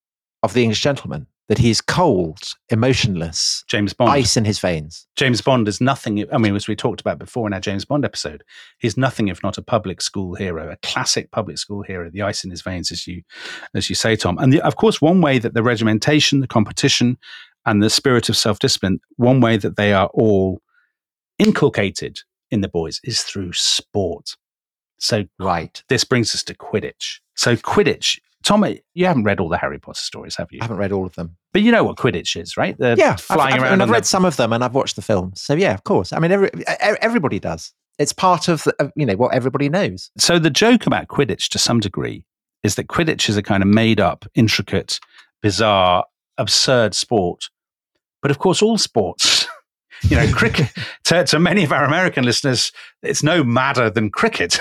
of the English gentleman, that he's cold, emotionless, James Bond. ice in his veins. James Bond is nothing. I mean, as we talked about before in our James Bond episode, he's nothing if not a public school hero, a classic public school hero. The ice in his veins, as you, as you say, Tom. And the, of course, one way that the regimentation, the competition, and the spirit of self-discipline, one way that they are all inculcated in the boys is through sport. So, Right. this brings us to Quidditch. So, Quidditch. Tom, you haven't read all the Harry Potter stories, have you? I haven't read all of them. But you know what Quidditch is, right? The Yeah, flying I've, I've, around. and on I've read the- some of them, and I've watched the films. So yeah, of course. I mean, every, e- everybody does. It's part of the, of, you know, what everybody knows. So the joke about Quidditch, to some degree, is that Quidditch is a kind of made-up, intricate, bizarre, absurd sport. But of course, all sports, you know, cricket. To, to many of our American listeners, it's no madder than cricket,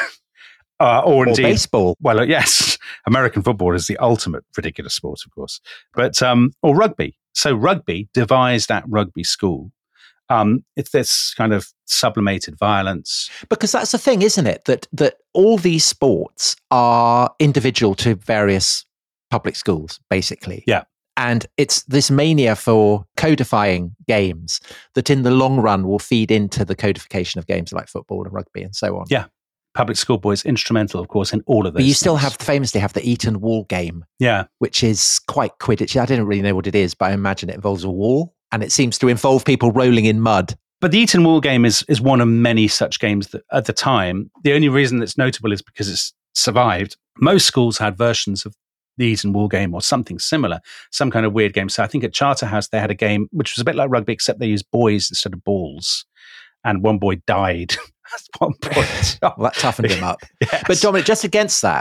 uh, or Or indeed baseball. Well, uh, yes, American football is the ultimate ridiculous sport, of course, but um, or rugby. So rugby devised at rugby school. Um, it's this kind of sublimated violence. Because that's the thing, isn't it? That that all these sports are individual to various public schools, basically. Yeah. And it's this mania for codifying games that in the long run will feed into the codification of games like football and rugby and so on. Yeah. Public school boys, instrumental, of course, in all of those But you still things. have famously have the Eton Wall game, Yeah. which is quite Quidditch. I don't really know what it is, but I imagine it involves a wall and it seems to involve people rolling in mud. But the Eton Wall game is is one of many such games that at the time, the only reason it's notable is because it's survived. Most schools had versions of the Eton Wall game or something similar, some kind of weird game. So I think at Charterhouse, they had a game which was a bit like rugby, except they used boys instead of balls. And one boy died at one point. Well, that toughened him up. Yes. But Dominic, just against that,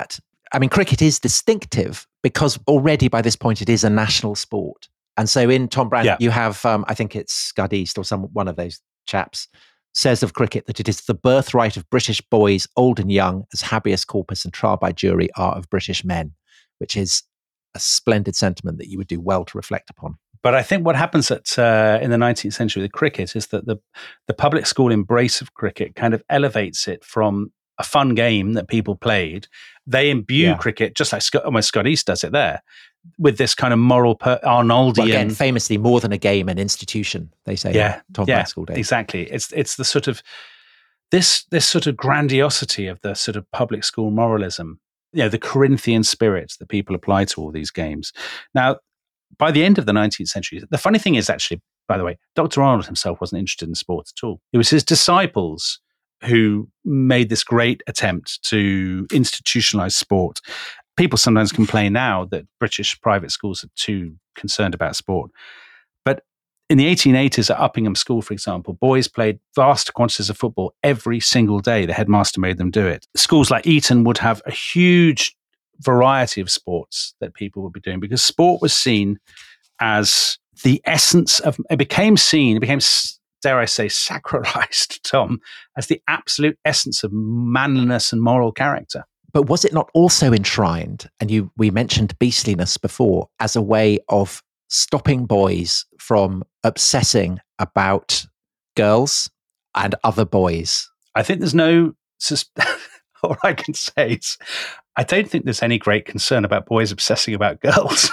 I mean, cricket is distinctive because already by this point it is a national sport. And so in Tom Brand, yeah. you have, um, I think it's Scud East or some one of those chaps, says of cricket that it is the birthright of British boys, old and young, as habeas corpus and trial by jury are of British men, which is a splendid sentiment that you would do well to reflect upon. But I think what happens at uh, in the nineteenth century with cricket is that the the public school embrace of cricket kind of elevates it from a fun game that people played. They imbue yeah. cricket, just like Scott, almost Scott East does it there, with this kind of moral per- Arnoldian. Well, again, famously, more than a game, an institution, they say. Yeah, Tom yeah, School days. Exactly. It's it's the sort of this this sort of grandiosity of the sort of public school moralism. You know, the Corinthian spirit that people apply to all these games. Now, by the end of the nineteenth century, the funny thing is actually, by the way, Doctor Arnold himself wasn't interested in sport at all. It was his disciples who made this great attempt to institutionalize sport. People sometimes complain now that British private schools are too concerned about sport. But in the eighteen eighties at Uppingham School, for example, boys played vast quantities of football every single day. The headmaster made them do it. Schools like Eton would have a huge variety of sports that people would be doing because sport was seen as the essence of, it became seen, it became, dare I say, sacralized, Tom, as the absolute essence of manliness and moral character. But was it not also enshrined, and you we mentioned beastliness before, as a way of stopping boys from obsessing about girls and other boys? I think there's no, all I can say is, I don't think there's any great concern about boys obsessing about girls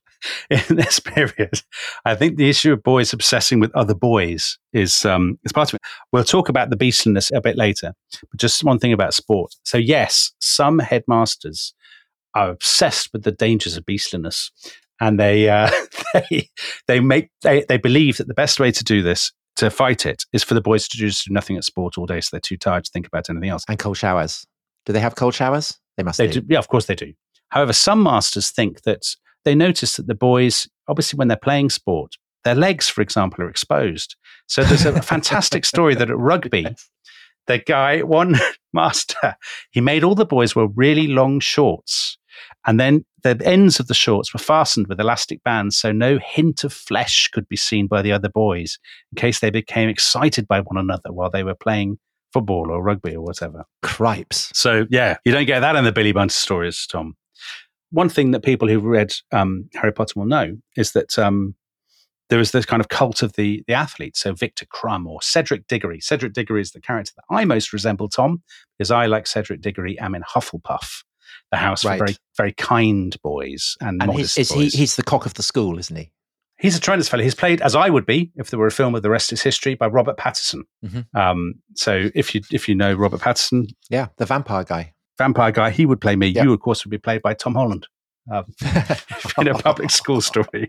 in this period. I think the issue of boys obsessing with other boys is um, is part of it. We'll talk about the beastliness a bit later, but just one thing about sport. So yes, some headmasters are obsessed with the dangers of beastliness, and they uh, they they make they they believe that the best way to do this, to fight it, is for the boys to just do nothing at sport all day, so they're too tired to think about anything else. And cold showers. Do they have cold showers? They must. They do. do. Yeah, of course they do. However, some masters think that they notice that the boys, obviously when they're playing sport, their legs, for example, are exposed. So there's a fantastic story that at rugby, the guy, one master, he made all the boys wear really long shorts. And then the ends of the shorts were fastened with elastic bands, so no hint of flesh could be seen by the other boys in case they became excited by one another while they were playing football or rugby or whatever. Cripes. So, yeah, you don't get that in the Billy Bunter stories, Tom. One thing that people who've read um, Harry Potter will know is that um, there is this kind of cult of the the athlete. So Victor Crumb or Cedric Diggory. Cedric Diggory is the character that I most resemble, Tom, because I, like Cedric Diggory, am in Hufflepuff, the house right. for very very kind boys and, and modest is boys. He, he's the cock of the school, isn't he? He's a tremendous fellow. He's played, as I would be, if there were a film of The Rest is History, by Robert Pattinson. Mm-hmm. Um, so if you if you know Robert Pattinson. Yeah, the vampire guy. Vampire guy, he would play me. Yep. You, of course, would be played by Tom Holland um, in a public school story.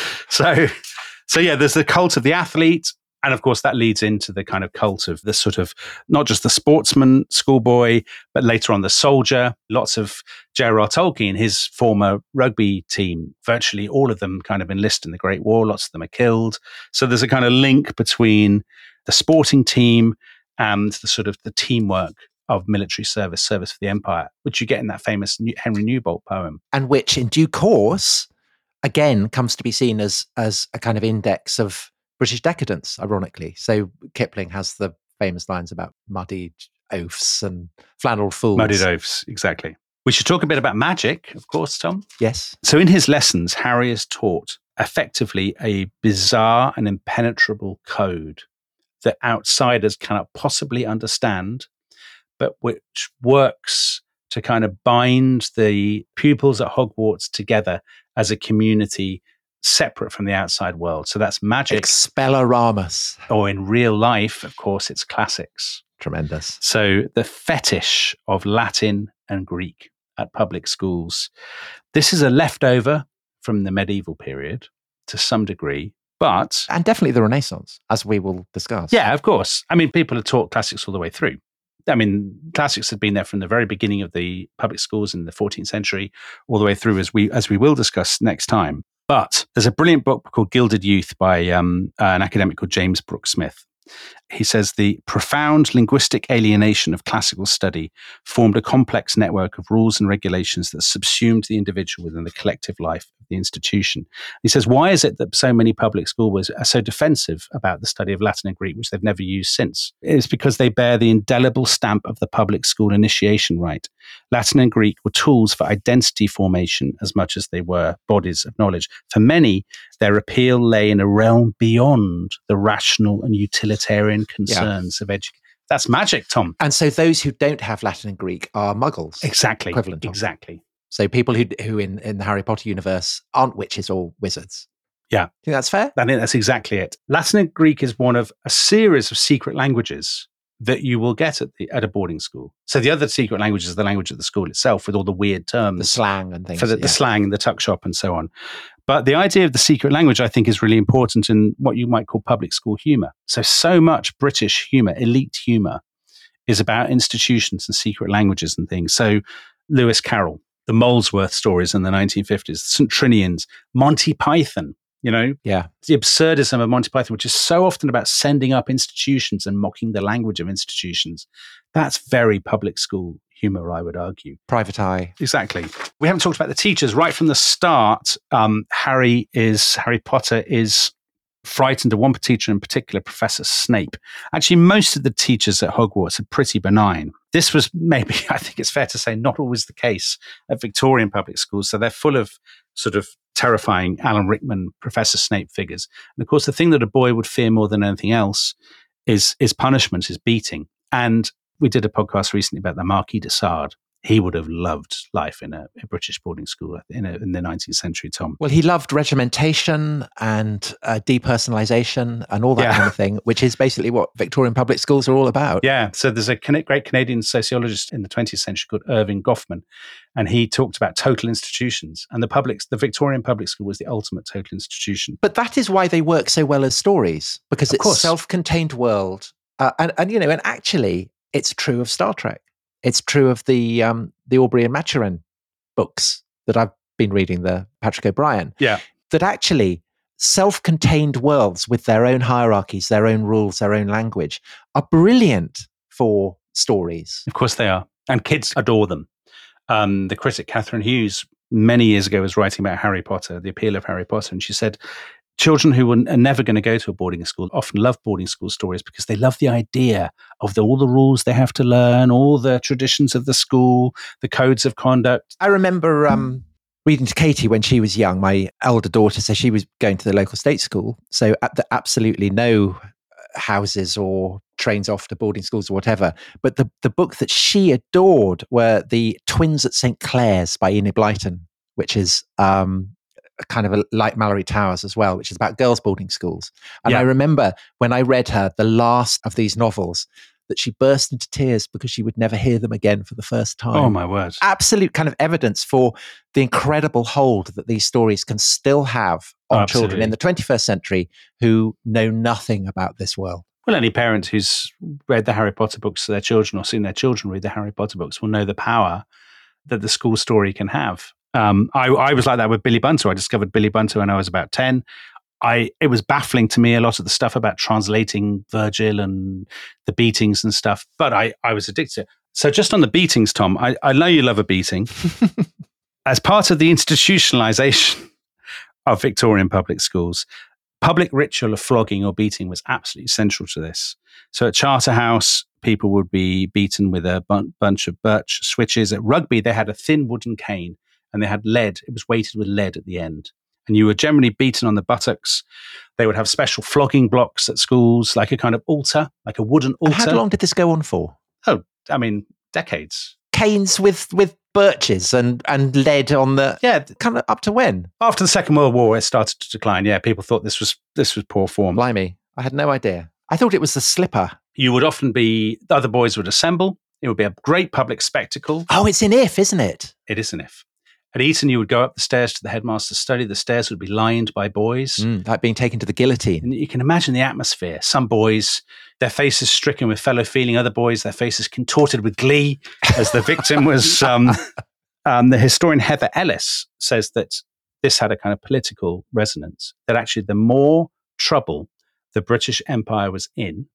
So, so yeah, there's the cult of the athlete. And of course, that leads into the kind of cult of the sort of, not just the sportsman, schoolboy, but later on the soldier. Lots of J R R Tolkien, his former rugby team, virtually all of them kind of enlist in the Great War. Lots of them are killed. So there's a kind of link between the sporting team and the sort of the teamwork of military service, service for the empire, which you get in that famous Henry Newbolt poem. And which in due course, again, comes to be seen as as a kind of index of British decadence, ironically. So Kipling has the famous lines about muddied oafs and flannel fools. Muddied oafs, exactly. We should talk a bit about magic, of course, Tom. Yes. So in his lessons, Harry is taught effectively a bizarre and impenetrable code that outsiders cannot possibly understand, but which works to kind of bind the pupils at Hogwarts together as a community separate from the outside world. So that's magic. Expelliarmus. Or in real life, of course, it's classics. Tremendous. So the fetish of Latin and Greek at public schools. This is a leftover from the medieval period to some degree, but... And definitely the Renaissance, as we will discuss. Yeah, of course. I mean, people have taught classics all the way through. I mean, classics had been there from the very beginning of the public schools in the fourteenth century, all the way through, as we as we will discuss next time. But there's a brilliant book called Gilded Youth by um, an academic called James Brooks Smith. he says the profound linguistic alienation of classical study formed a complex network of rules and regulations that subsumed the individual within the collective life of the institution. He says, why is it that so many public schools are so defensive about the study of Latin and Greek, which they've never used since? It's because they bear the indelible stamp of the public school initiation rite. Latin and Greek were tools for identity formation as much as they were bodies of knowledge. For many, their appeal lay in a realm beyond the rational and utilitarian concerns yeah. of education. That's magic, Tom. And so those who don't have Latin and Greek are muggles. Exactly. Equivalent of. Exactly. So people who who in, in the Harry Potter universe aren't witches or wizards. Yeah. Think that's fair? I think that's exactly it. Latin and Greek is one of a series of secret languages that you will get at the at a boarding school. So the other secret language is the language of the school itself, with all the weird terms. The slang and things. For the, yeah. the slang and the tuck shop and so on. But the idea of the secret language, I think, is really important in what you might call public school humour. So, so much British humour, elite humour, is about institutions and secret languages and things. So Lewis Carroll, the Molesworth stories in the nineteen fifties, Saint Trinians, Monty Python, you know, yeah, the absurdism of Monty Python, which is so often about sending up institutions and mocking the language of institutions. That's very public school humour, I would argue. Private Eye. Exactly. We haven't talked about the teachers. Right from the start, um, Harry is Harry Potter is frightened of one teacher in particular, Professor Snape. Actually, most of the teachers at Hogwarts are pretty benign. This was maybe, I think it's fair to say, not always the case at Victorian public schools. So they're full of sort of terrifying Alan Rickman, Professor Snape figures. And of course, the thing that a boy would fear more than anything else is, is punishment, is beating. And we did a podcast recently about the Marquis de Sade. He would have loved life in a, a British boarding school in, a, in the nineteenth century, Tom. Well, he loved regimentation and uh, depersonalization and all that yeah. kind of thing, which is basically what Victorian public schools are all about. Yeah. So there's a great Canadian sociologist in the twentieth century called Irving Goffman, and he talked about total institutions. And the public, the Victorian public school was the ultimate total institution. But that is why they work so well as stories, because of it's course. a self-contained world. Uh, and, and, you know, and actually, it's true of Star Trek. It's true of the um, the Aubrey and Maturin books that I've been reading, the Patrick O'Brian. Yeah. That actually self-contained worlds with their own hierarchies, their own rules, their own language are brilliant for stories. Of course they are. And kids adore them. Um, the critic Catherine Hughes many years ago was writing about Harry Potter, the appeal of Harry Potter. And she said, children who are never going to go to a boarding school often love boarding school stories because they love the idea of the, all the rules they have to learn, all the traditions of the school, the codes of conduct. I remember um, reading to Katie when she was young, my elder daughter, so she was going to the local state school. So at the, absolutely no houses or trains off to boarding schools or whatever. But the, the book that she adored were The Twins at Saint Clair's by Enid Blyton, which is... Um, kind of a, like Mallory Towers as well, which is about girls' boarding schools. And yeah. I remember when I read her the last of these novels that she burst into tears because she would never hear them again for the first time. Oh, my word. Absolute kind of evidence for the incredible hold that these stories can still have on Absolutely. children in the twenty-first century who know nothing about this world. Well, any parent who's read the Harry Potter books to their children or seen their children read the Harry Potter books will know the power that the school story can have. Um, I, I was like that with Billy Bunter. I discovered Billy Bunter when I was about ten. I it was baffling to me, a lot of the stuff about translating Virgil and the beatings and stuff, but I, I was addicted to it. So just on the beatings, Tom, I, I know you love a beating. As part of the institutionalization of Victorian public schools, public ritual of flogging or beating was absolutely central to this. So at Charterhouse, people would be beaten with a bun- bunch of birch switches. At Rugby, they had a thin wooden cane and they had lead. It was weighted with lead at the end. And you were generally beaten on the buttocks. They would have special flogging blocks at schools, like a kind of altar, like a wooden altar. How long did this go on for? Oh, I mean, decades. Canes with, with birches and, and lead on the... Yeah. Kind of up to when? After the Second World War, it started to decline. Yeah, people thought this was this was poor form. Blimey, I had no idea. I thought it was the slipper. You would often be... The other boys would assemble. It would be a great public spectacle. Oh, it's an if, isn't it? It is an if. At Eton, you would go up the stairs to the headmaster's study. The stairs would be lined by boys. Mm, like being taken to the guillotine. And you can imagine the atmosphere. Some boys, their faces stricken with fellow feeling. Other boys, their faces contorted with glee as the victim was... Um, um, the historian Heather Ellis says that this had a kind of political resonance, that actually the more trouble the British Empire was in,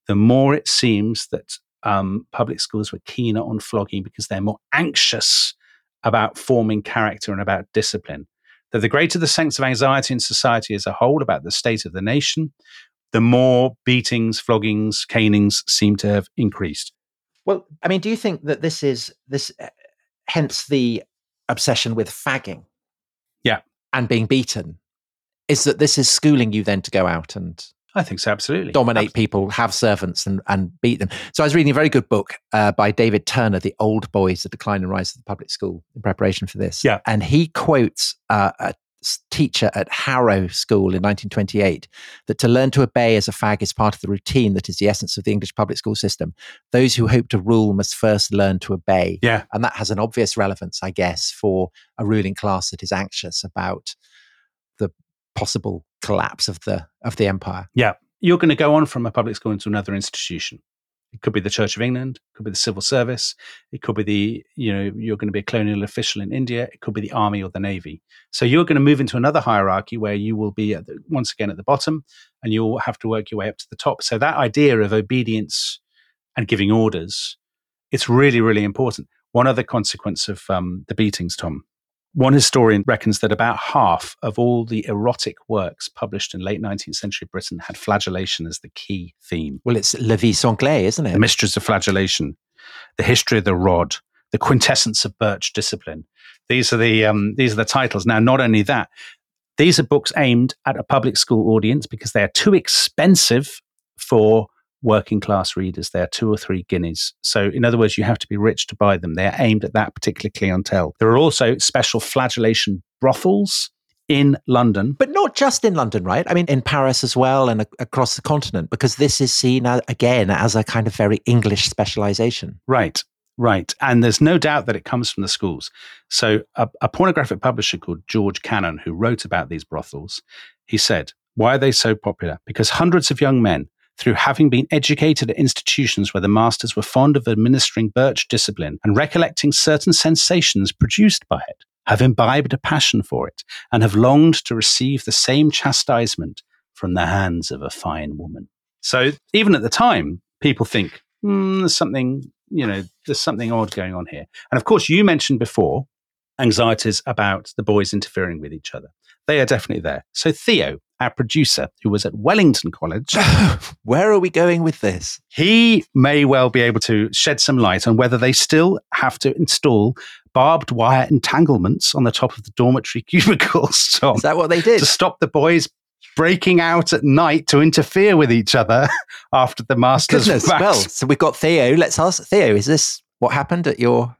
the more it seems that um, public schools were keener on flogging because they're more anxious about forming character and about discipline. That the greater the sense of anxiety in society as a whole about the state of the nation, the more beatings, floggings, canings seem to have increased. Well, I mean, do you think that this is this, uh, hence the obsession with fagging? Yeah. And being beaten, is that this is schooling you then to go out and I think so, absolutely. dominate absolutely. people, have servants and, and beat them. So I was reading a very good book uh, by David Turner, The Old Boys, The Decline and Rise of the Public School, in preparation for this. Yeah. And he quotes uh, a teacher at Harrow School in nineteen twenty-eight that to learn to obey as a fag is part of the routine that is the essence of the English public school system. Those who hope to rule must first learn to obey. Yeah. And that has an obvious relevance, I guess, for a ruling class that is anxious about the possible collapse of the of the empire. Yeah. You're going to go on from a public school into another institution. It could be the Church of England, it could be the civil service, it could be the, you know, you're going to be a colonial official in India, it could be the army or the navy. So you're going to move into another hierarchy where you will be at the, once again at the bottom, and you'll have to work your way up to the top. So that idea of obedience and giving orders, it's really, really important. One other consequence of um, the beatings, Tom. One historian reckons that about half of all the erotic works published in late nineteenth century Britain had flagellation as the key theme. Well, it's La Vie Sanglée, isn't it? The Mysteries of Flagellation, The History of the Rod, The Quintessence of Birch Discipline. These are the um, these are the titles. Now, not only that, these are books aimed at a public school audience because they are too expensive for working class readers. They are two or three guineas. So in other words, you have to be rich to buy them. They are aimed at that particular clientele. There are also special flagellation brothels in London. But not just in London, right? I mean, in Paris as well and a- across the continent, because this is seen as, again as a kind of very English specialization. Right, right. And there's no doubt that it comes from the schools. So a, a pornographic publisher called George Cannon, who wrote about these brothels, he said, why are they so popular? Because hundreds of young men, through having been educated at institutions where the masters were fond of administering birch discipline and recollecting certain sensations produced by it, have imbibed a passion for it and have longed to receive the same chastisement from the hands of a fine woman. So even at the time, people think, hmm, there's something, you know, there's something odd going on here. And of course, you mentioned before anxieties about the boys interfering with each other. They are definitely there. So Theo, our producer, who was at Wellington College. Where are we going with this? He may well be able to shed some light on whether they still have to install barbed wire entanglements on the top of the dormitory cubicles, Tom, Is that what they did? to stop the boys breaking out at night to interfere with each other after the master's Goodness. wax. Well, so we've got Theo. Let's ask Theo, is this what happened at your...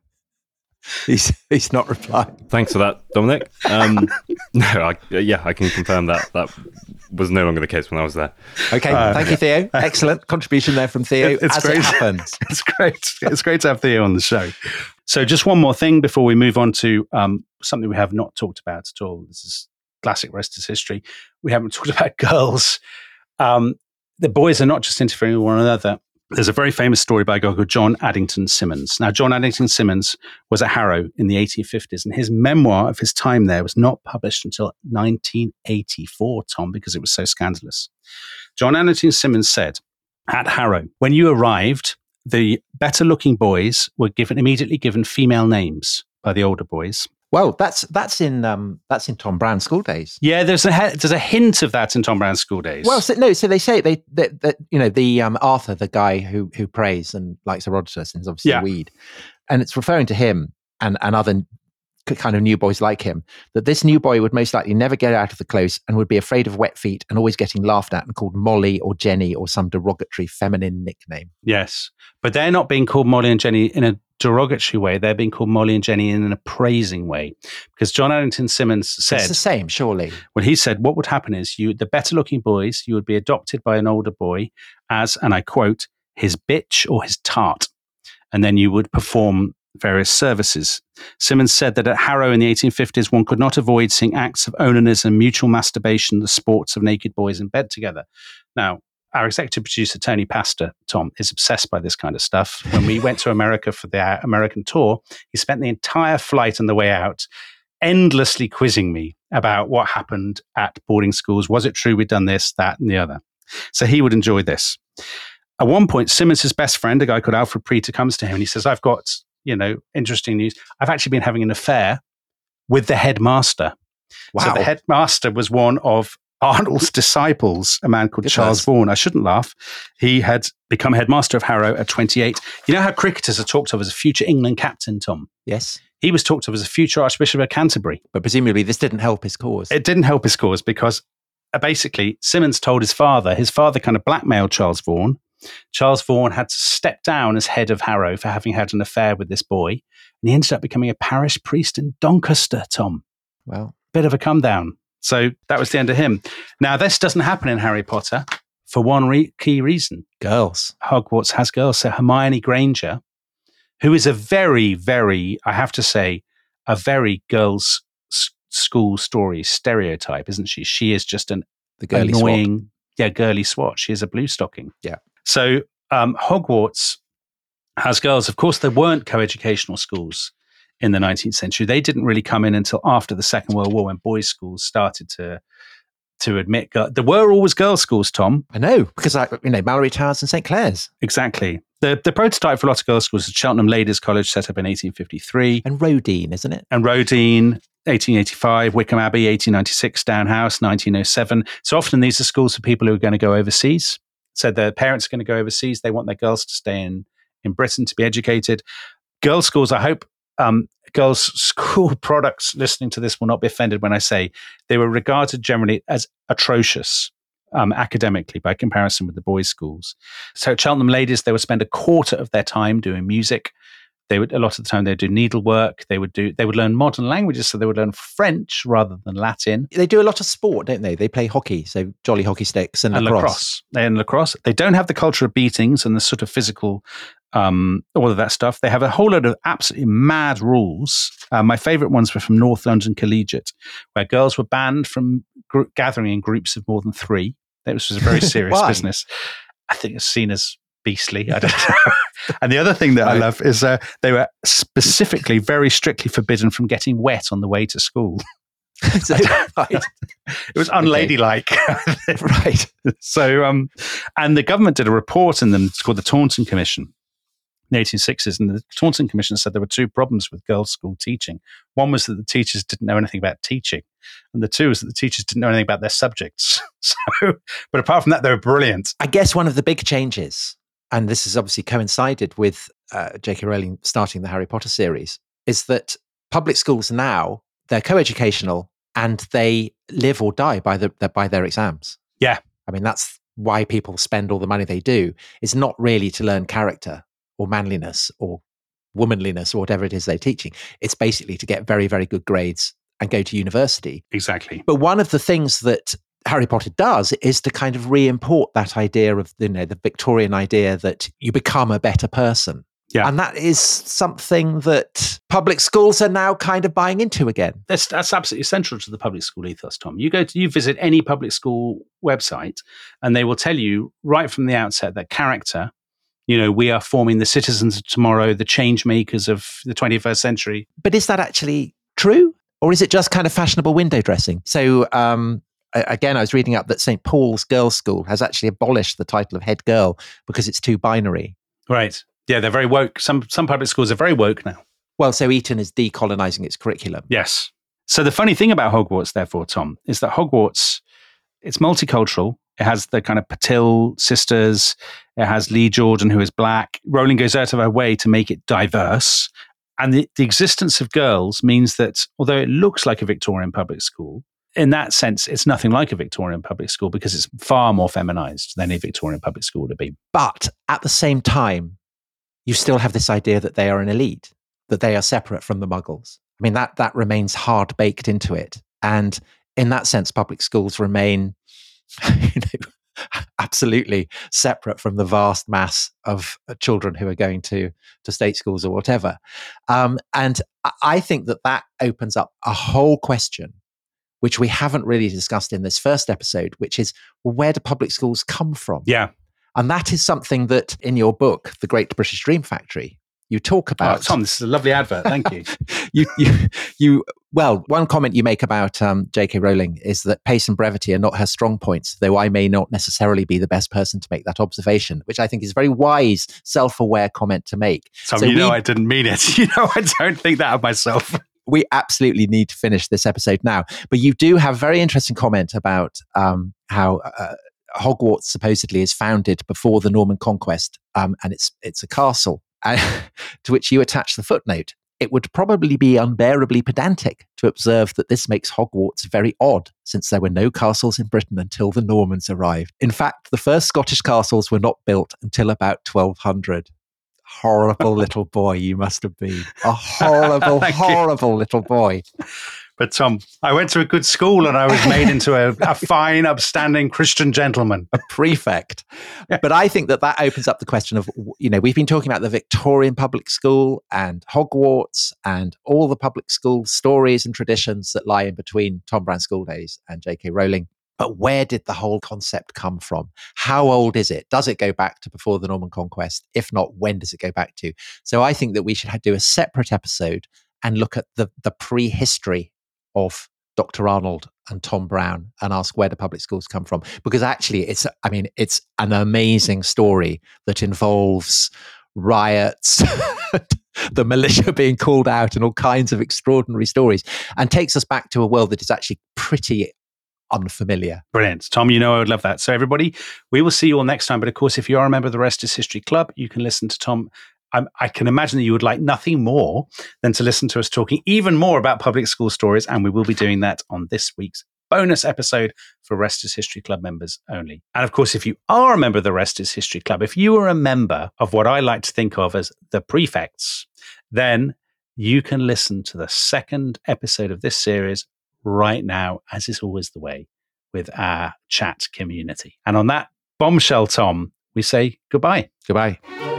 He's he's not replying. Thanks for that, Dominic. Um, no, I, yeah, I can confirm that that was no longer the case when I was there. Okay, Uh, thank you, Theo. Excellent contribution there from Theo, It's as great. it happens. It's great. It's great to have Theo on the show. So just one more thing before we move on to um, something we have not talked about at all. This is classic rest is history. We haven't talked about girls. Um, the boys are not just interfering with one another. There's a very famous story by a guy called John Addington Symonds. Now, John Addington Symonds was at Harrow in the eighteen fifties, and his memoir of his time there was not published until nineteen eighty-four, Tom, because it was so scandalous. John Addington Symonds said, at Harrow, when you arrived, the better-looking boys were given immediately given female names by the older boys. Well, that's that's in um, that's in Tom Brown's School Days. Yeah, there's a he- there's a hint of that in Tom Brown's School Days. Well, so, no, so they say they that, that you know the um, Arthur, the guy who who prays and likes Herodotus and is obviously Yeah. a weed, and it's referring to him and and other kind of new boys like him, that this new boy would most likely never get out of the close and would be afraid of wet feet and always getting laughed at and called Molly or Jenny or some derogatory feminine nickname. Yes, but they're not being called Molly and Jenny in a derogatory way. They're being called Molly and Jenny in an appraising way. Because John Addington Symonds said, It's the same, surely. well, he said, what would happen is you, the better looking boys, you would be adopted by an older boy as, and I quote, his bitch or his tart. And then you would perform various services. Symonds said that at Harrow in the eighteen fifties, one could not avoid seeing acts of onanism, mutual masturbation, the sports of naked boys in bed together. Now, our executive producer, Tony Pastor, Tom, is obsessed by this kind of stuff. When we went to America for the uh, American tour, he spent the entire flight on the way out endlessly quizzing me about what happened at boarding schools. Was it true we'd done this, that, and the other? So he would enjoy this. At one point, Simmons' best friend, a guy called Alfred Preeter, comes to him and he says, I've got, you know, interesting news. I've actually been having an affair with the headmaster. Wow. So the headmaster was one of Arnold's disciples, a man called Good Charles nice. Vaughan. I shouldn't laugh. He had become headmaster of Harrow at twenty-eight. You know how cricketers are talked of as a future England captain, Tom? Yes. He was talked of as a future Archbishop of Canterbury. But presumably this didn't help his cause. It didn't help his cause because uh, basically Simmons told his father, his father kind of blackmailed Charles Vaughan. Charles Vaughan had to step down as head of Harrow for having had an affair with this boy. And he ended up becoming a parish priest in Doncaster, Tom. Well, bit of a come down. So that was the end of him. Now, this doesn't happen in Harry Potter for one re- key reason. girls. Hogwarts has girls. So Hermione Granger, who is a very, very, I have to say, a very girls' s- school story stereotype, isn't she? She is just an The girly annoying, swat. yeah, girly swat. She is a blue stocking. Yeah. So um, Hogwarts has girls. Of course, there weren't coeducational schools in the nineteenth century. They didn't really come in until after the Second World War when boys' schools started to to admit girls. There were always girls' schools, Tom. I know, because I, you know, Mallory Towers and Saint Clair's. Exactly. The the prototype for a lot of girls' schools is Cheltenham Ladies College, set up in eighteen fifty-three. And Rodine, isn't it? And Rodine, eighteen eighty-five. Wickham Abbey, eighteen ninety-six. Downhouse, nineteen oh seven. So often these are schools for people who are going to go overseas. So their parents are going to go overseas. They want their girls to stay in, in Britain to be educated. Girls' schools, I hope um, girls' school products listening to this will not be offended when I say they were regarded generally as atrocious um, academically by comparison with the boys' schools. So at Cheltenham Ladies, they would spend a quarter of their time doing music. They would, a lot of the time, they'd do needlework. They would do, they would learn modern languages, so they would learn French rather than Latin. They do a lot of sport, don't they? They play hockey, so jolly hockey sticks and, And lacrosse. lacrosse. And lacrosse. They don't have the culture of beatings and the sort of physical, um, all of that stuff. They have a whole load of absolutely mad rules. Uh, my favourite ones were from North London Collegiate, where girls were banned from gr- gathering in groups of more than three. This was a very serious Why? business. I think it's seen as beastly. I don't know. And the other thing that I love is uh, they were specifically very strictly forbidden from getting wet on the way to school. So, right. It was unladylike. Right. So, um, and the government did a report in them. It's called the Taunton Commission in the eighteen sixties. And the Taunton Commission said there were two problems with girls' school teaching. One was that the teachers didn't know anything about teaching. And the two was that the teachers didn't know anything about their subjects. So, but apart from that, they were brilliant. I guess one of the big changes, and this has obviously coincided with uh, J K Rowling starting the Harry Potter series, is that public schools now, they're coeducational and they live or die by the, the by their exams. Yeah. I mean, that's why people spend all the money they do. It's not really to learn character or manliness or womanliness or whatever it is they're teaching. It's basically to get very, very good grades and go to university. Exactly. But one of the things that Harry Potter does is to kind of re-import that idea of, you know, the Victorian idea that you become a better person. Yeah. And that is something that public schools are now kind of buying into again. That's that's absolutely central to the public school ethos, Tom. You go to, you visit any public school website and they will tell you right from the outset that character, you know, we are forming the citizens of tomorrow, the change makers of the twenty-first century. But is that actually true? Or is it just kind of fashionable window dressing? So, um, again, I was reading up that Saint Paul's Girls' School has actually abolished the title of head girl because it's too binary. Right. Yeah, they're very woke. Some some public schools are very woke now. Well, so Eton is decolonizing its curriculum. Yes. So the funny thing about Hogwarts, therefore, Tom, is that Hogwarts, it's multicultural. It has the kind of Patil sisters. It has Lee Jordan, who is black. Rowling goes out of her way to make it diverse. And the, the existence of girls means that although it looks like a Victorian public school, in that sense, it's nothing like a Victorian public school because it's far more feminized than a Victorian public school would be. But at the same time, you still have this idea that they are an elite, that they are separate from the Muggles. I mean, that that remains hard baked into it. And in that sense, public schools remain, you know, absolutely separate from the vast mass of children who are going to, to state schools or whatever. Um, and I think that that opens up a whole question, which we haven't really discussed in this first episode, which is, well, where do public schools come from? Yeah. And that is something that in your book, The Great British Dream Factory, you talk about. Oh, Tom, this is a lovely advert. Thank you. you, you, you Well, one comment you make about um, J K Rowling is that pace and brevity are not her strong points, though I may not necessarily be the best person to make that observation, which I think is a very wise, self-aware comment to make. Tom, so you know we, I didn't mean it. You know I don't think that of myself. We absolutely need to finish this episode now. But you do have a very interesting comment about um, how uh, Hogwarts supposedly is founded before the Norman Conquest, um, and it's it's a castle, uh, to which you attach the footnote. It would probably be unbearably pedantic to observe that this makes Hogwarts very odd, since there were no castles in Britain until the Normans arrived. In fact, the first Scottish castles were not built until about twelve hundred. Horrible little boy you must have been. A horrible, horrible you. little boy. But Tom, I went to a good school and I was made into a, a fine, upstanding Christian gentleman. A prefect. Yeah. But I think that that opens up the question of, you know, we've been talking about the Victorian public school and Hogwarts and all the public school stories and traditions that lie in between Tom Brown's School Days and J K Rowling. But where did the whole concept come from? How old is it? Does it go back to before the Norman Conquest? If not, when does it go back to? So I think that we should do a separate episode and look at the, the prehistory of Doctor Arnold and Tom Brown and ask where the public schools come from. Because actually, it's, I mean, it's an amazing story that involves riots, the militia being called out and all kinds of extraordinary stories, and takes us back to a world that is actually pretty unfamiliar. Brilliant. Tom, you know I would love that. So everybody, we will see you all next time. But of course, if you are a member of the Rest is History Club, you can listen to Tom. I'm, I can imagine that you would like nothing more than to listen to us talking even more about public school stories. And we will be doing that on this week's bonus episode for Rest is History Club members only. And of course, if you are a member of the Rest is History Club, if you are a member of what I like to think of as the prefects, then you can listen to the second episode of this series right now, as is always the way with our chat community. And on that bombshell, Tom, we say goodbye. Goodbye.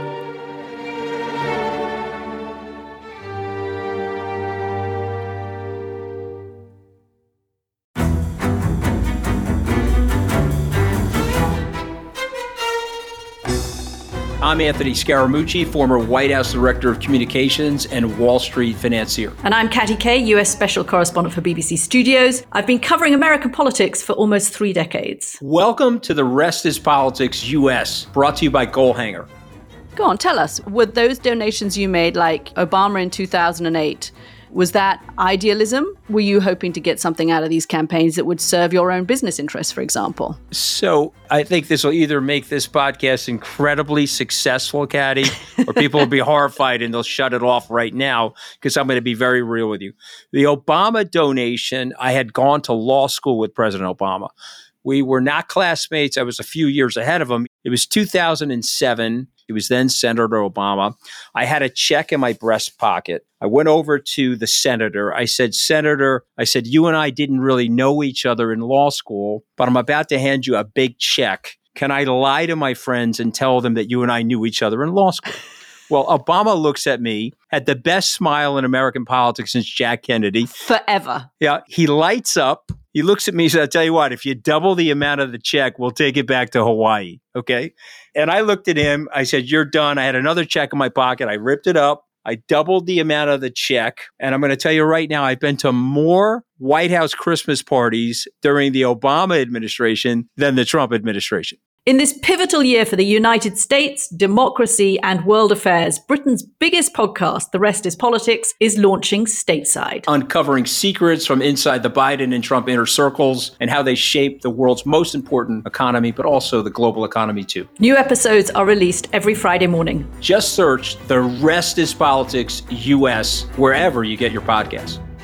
I'm Anthony Scaramucci, former White House Director of Communications and Wall Street financier. And I'm Katty Kay, U S Special Correspondent for B B C Studios. I've been covering American politics for almost three decades. Welcome to The Rest is Politics U S, brought to you by Goalhanger. Go on, tell us, were those donations you made, like Obama in two thousand eight, was that idealism? Were you hoping to get something out of these campaigns that would serve your own business interests, for example? So I think this will either make this podcast incredibly successful, Katty, or people will be horrified and they'll shut it off right now, because I'm going to be very real with you. The Obama donation, I had gone to law school with President Obama. We were not classmates. I was a few years ahead of him. It was two thousand seven. He was then Senator Obama. I had a check in my breast pocket. I went over to the senator. I said, Senator, I said, you and I didn't really know each other in law school, but I'm about to hand you a big check. Can I lie to my friends and tell them that you and I knew each other in law school? Well, Obama looks at me, had the best smile in American politics since Jack Kennedy. Forever. Yeah. He lights up. He looks at me and says, I'll tell you what, if you double the amount of the check, we'll take it back to Hawaii. Okay. And I looked at him. I said, you're done. I had another check in my pocket. I ripped it up. I doubled the amount of the check. And I'm going to tell you right now, I've been to more White House Christmas parties during the Obama administration than the Trump administration. In this pivotal year for the United States, democracy, and world affairs, Britain's biggest podcast, The Rest is Politics, is launching stateside. Uncovering secrets from inside the Biden and Trump inner circles and how they shape the world's most important economy, but also the global economy too. New episodes are released every Friday morning. Just search The Rest is Politics U S wherever you get your podcasts.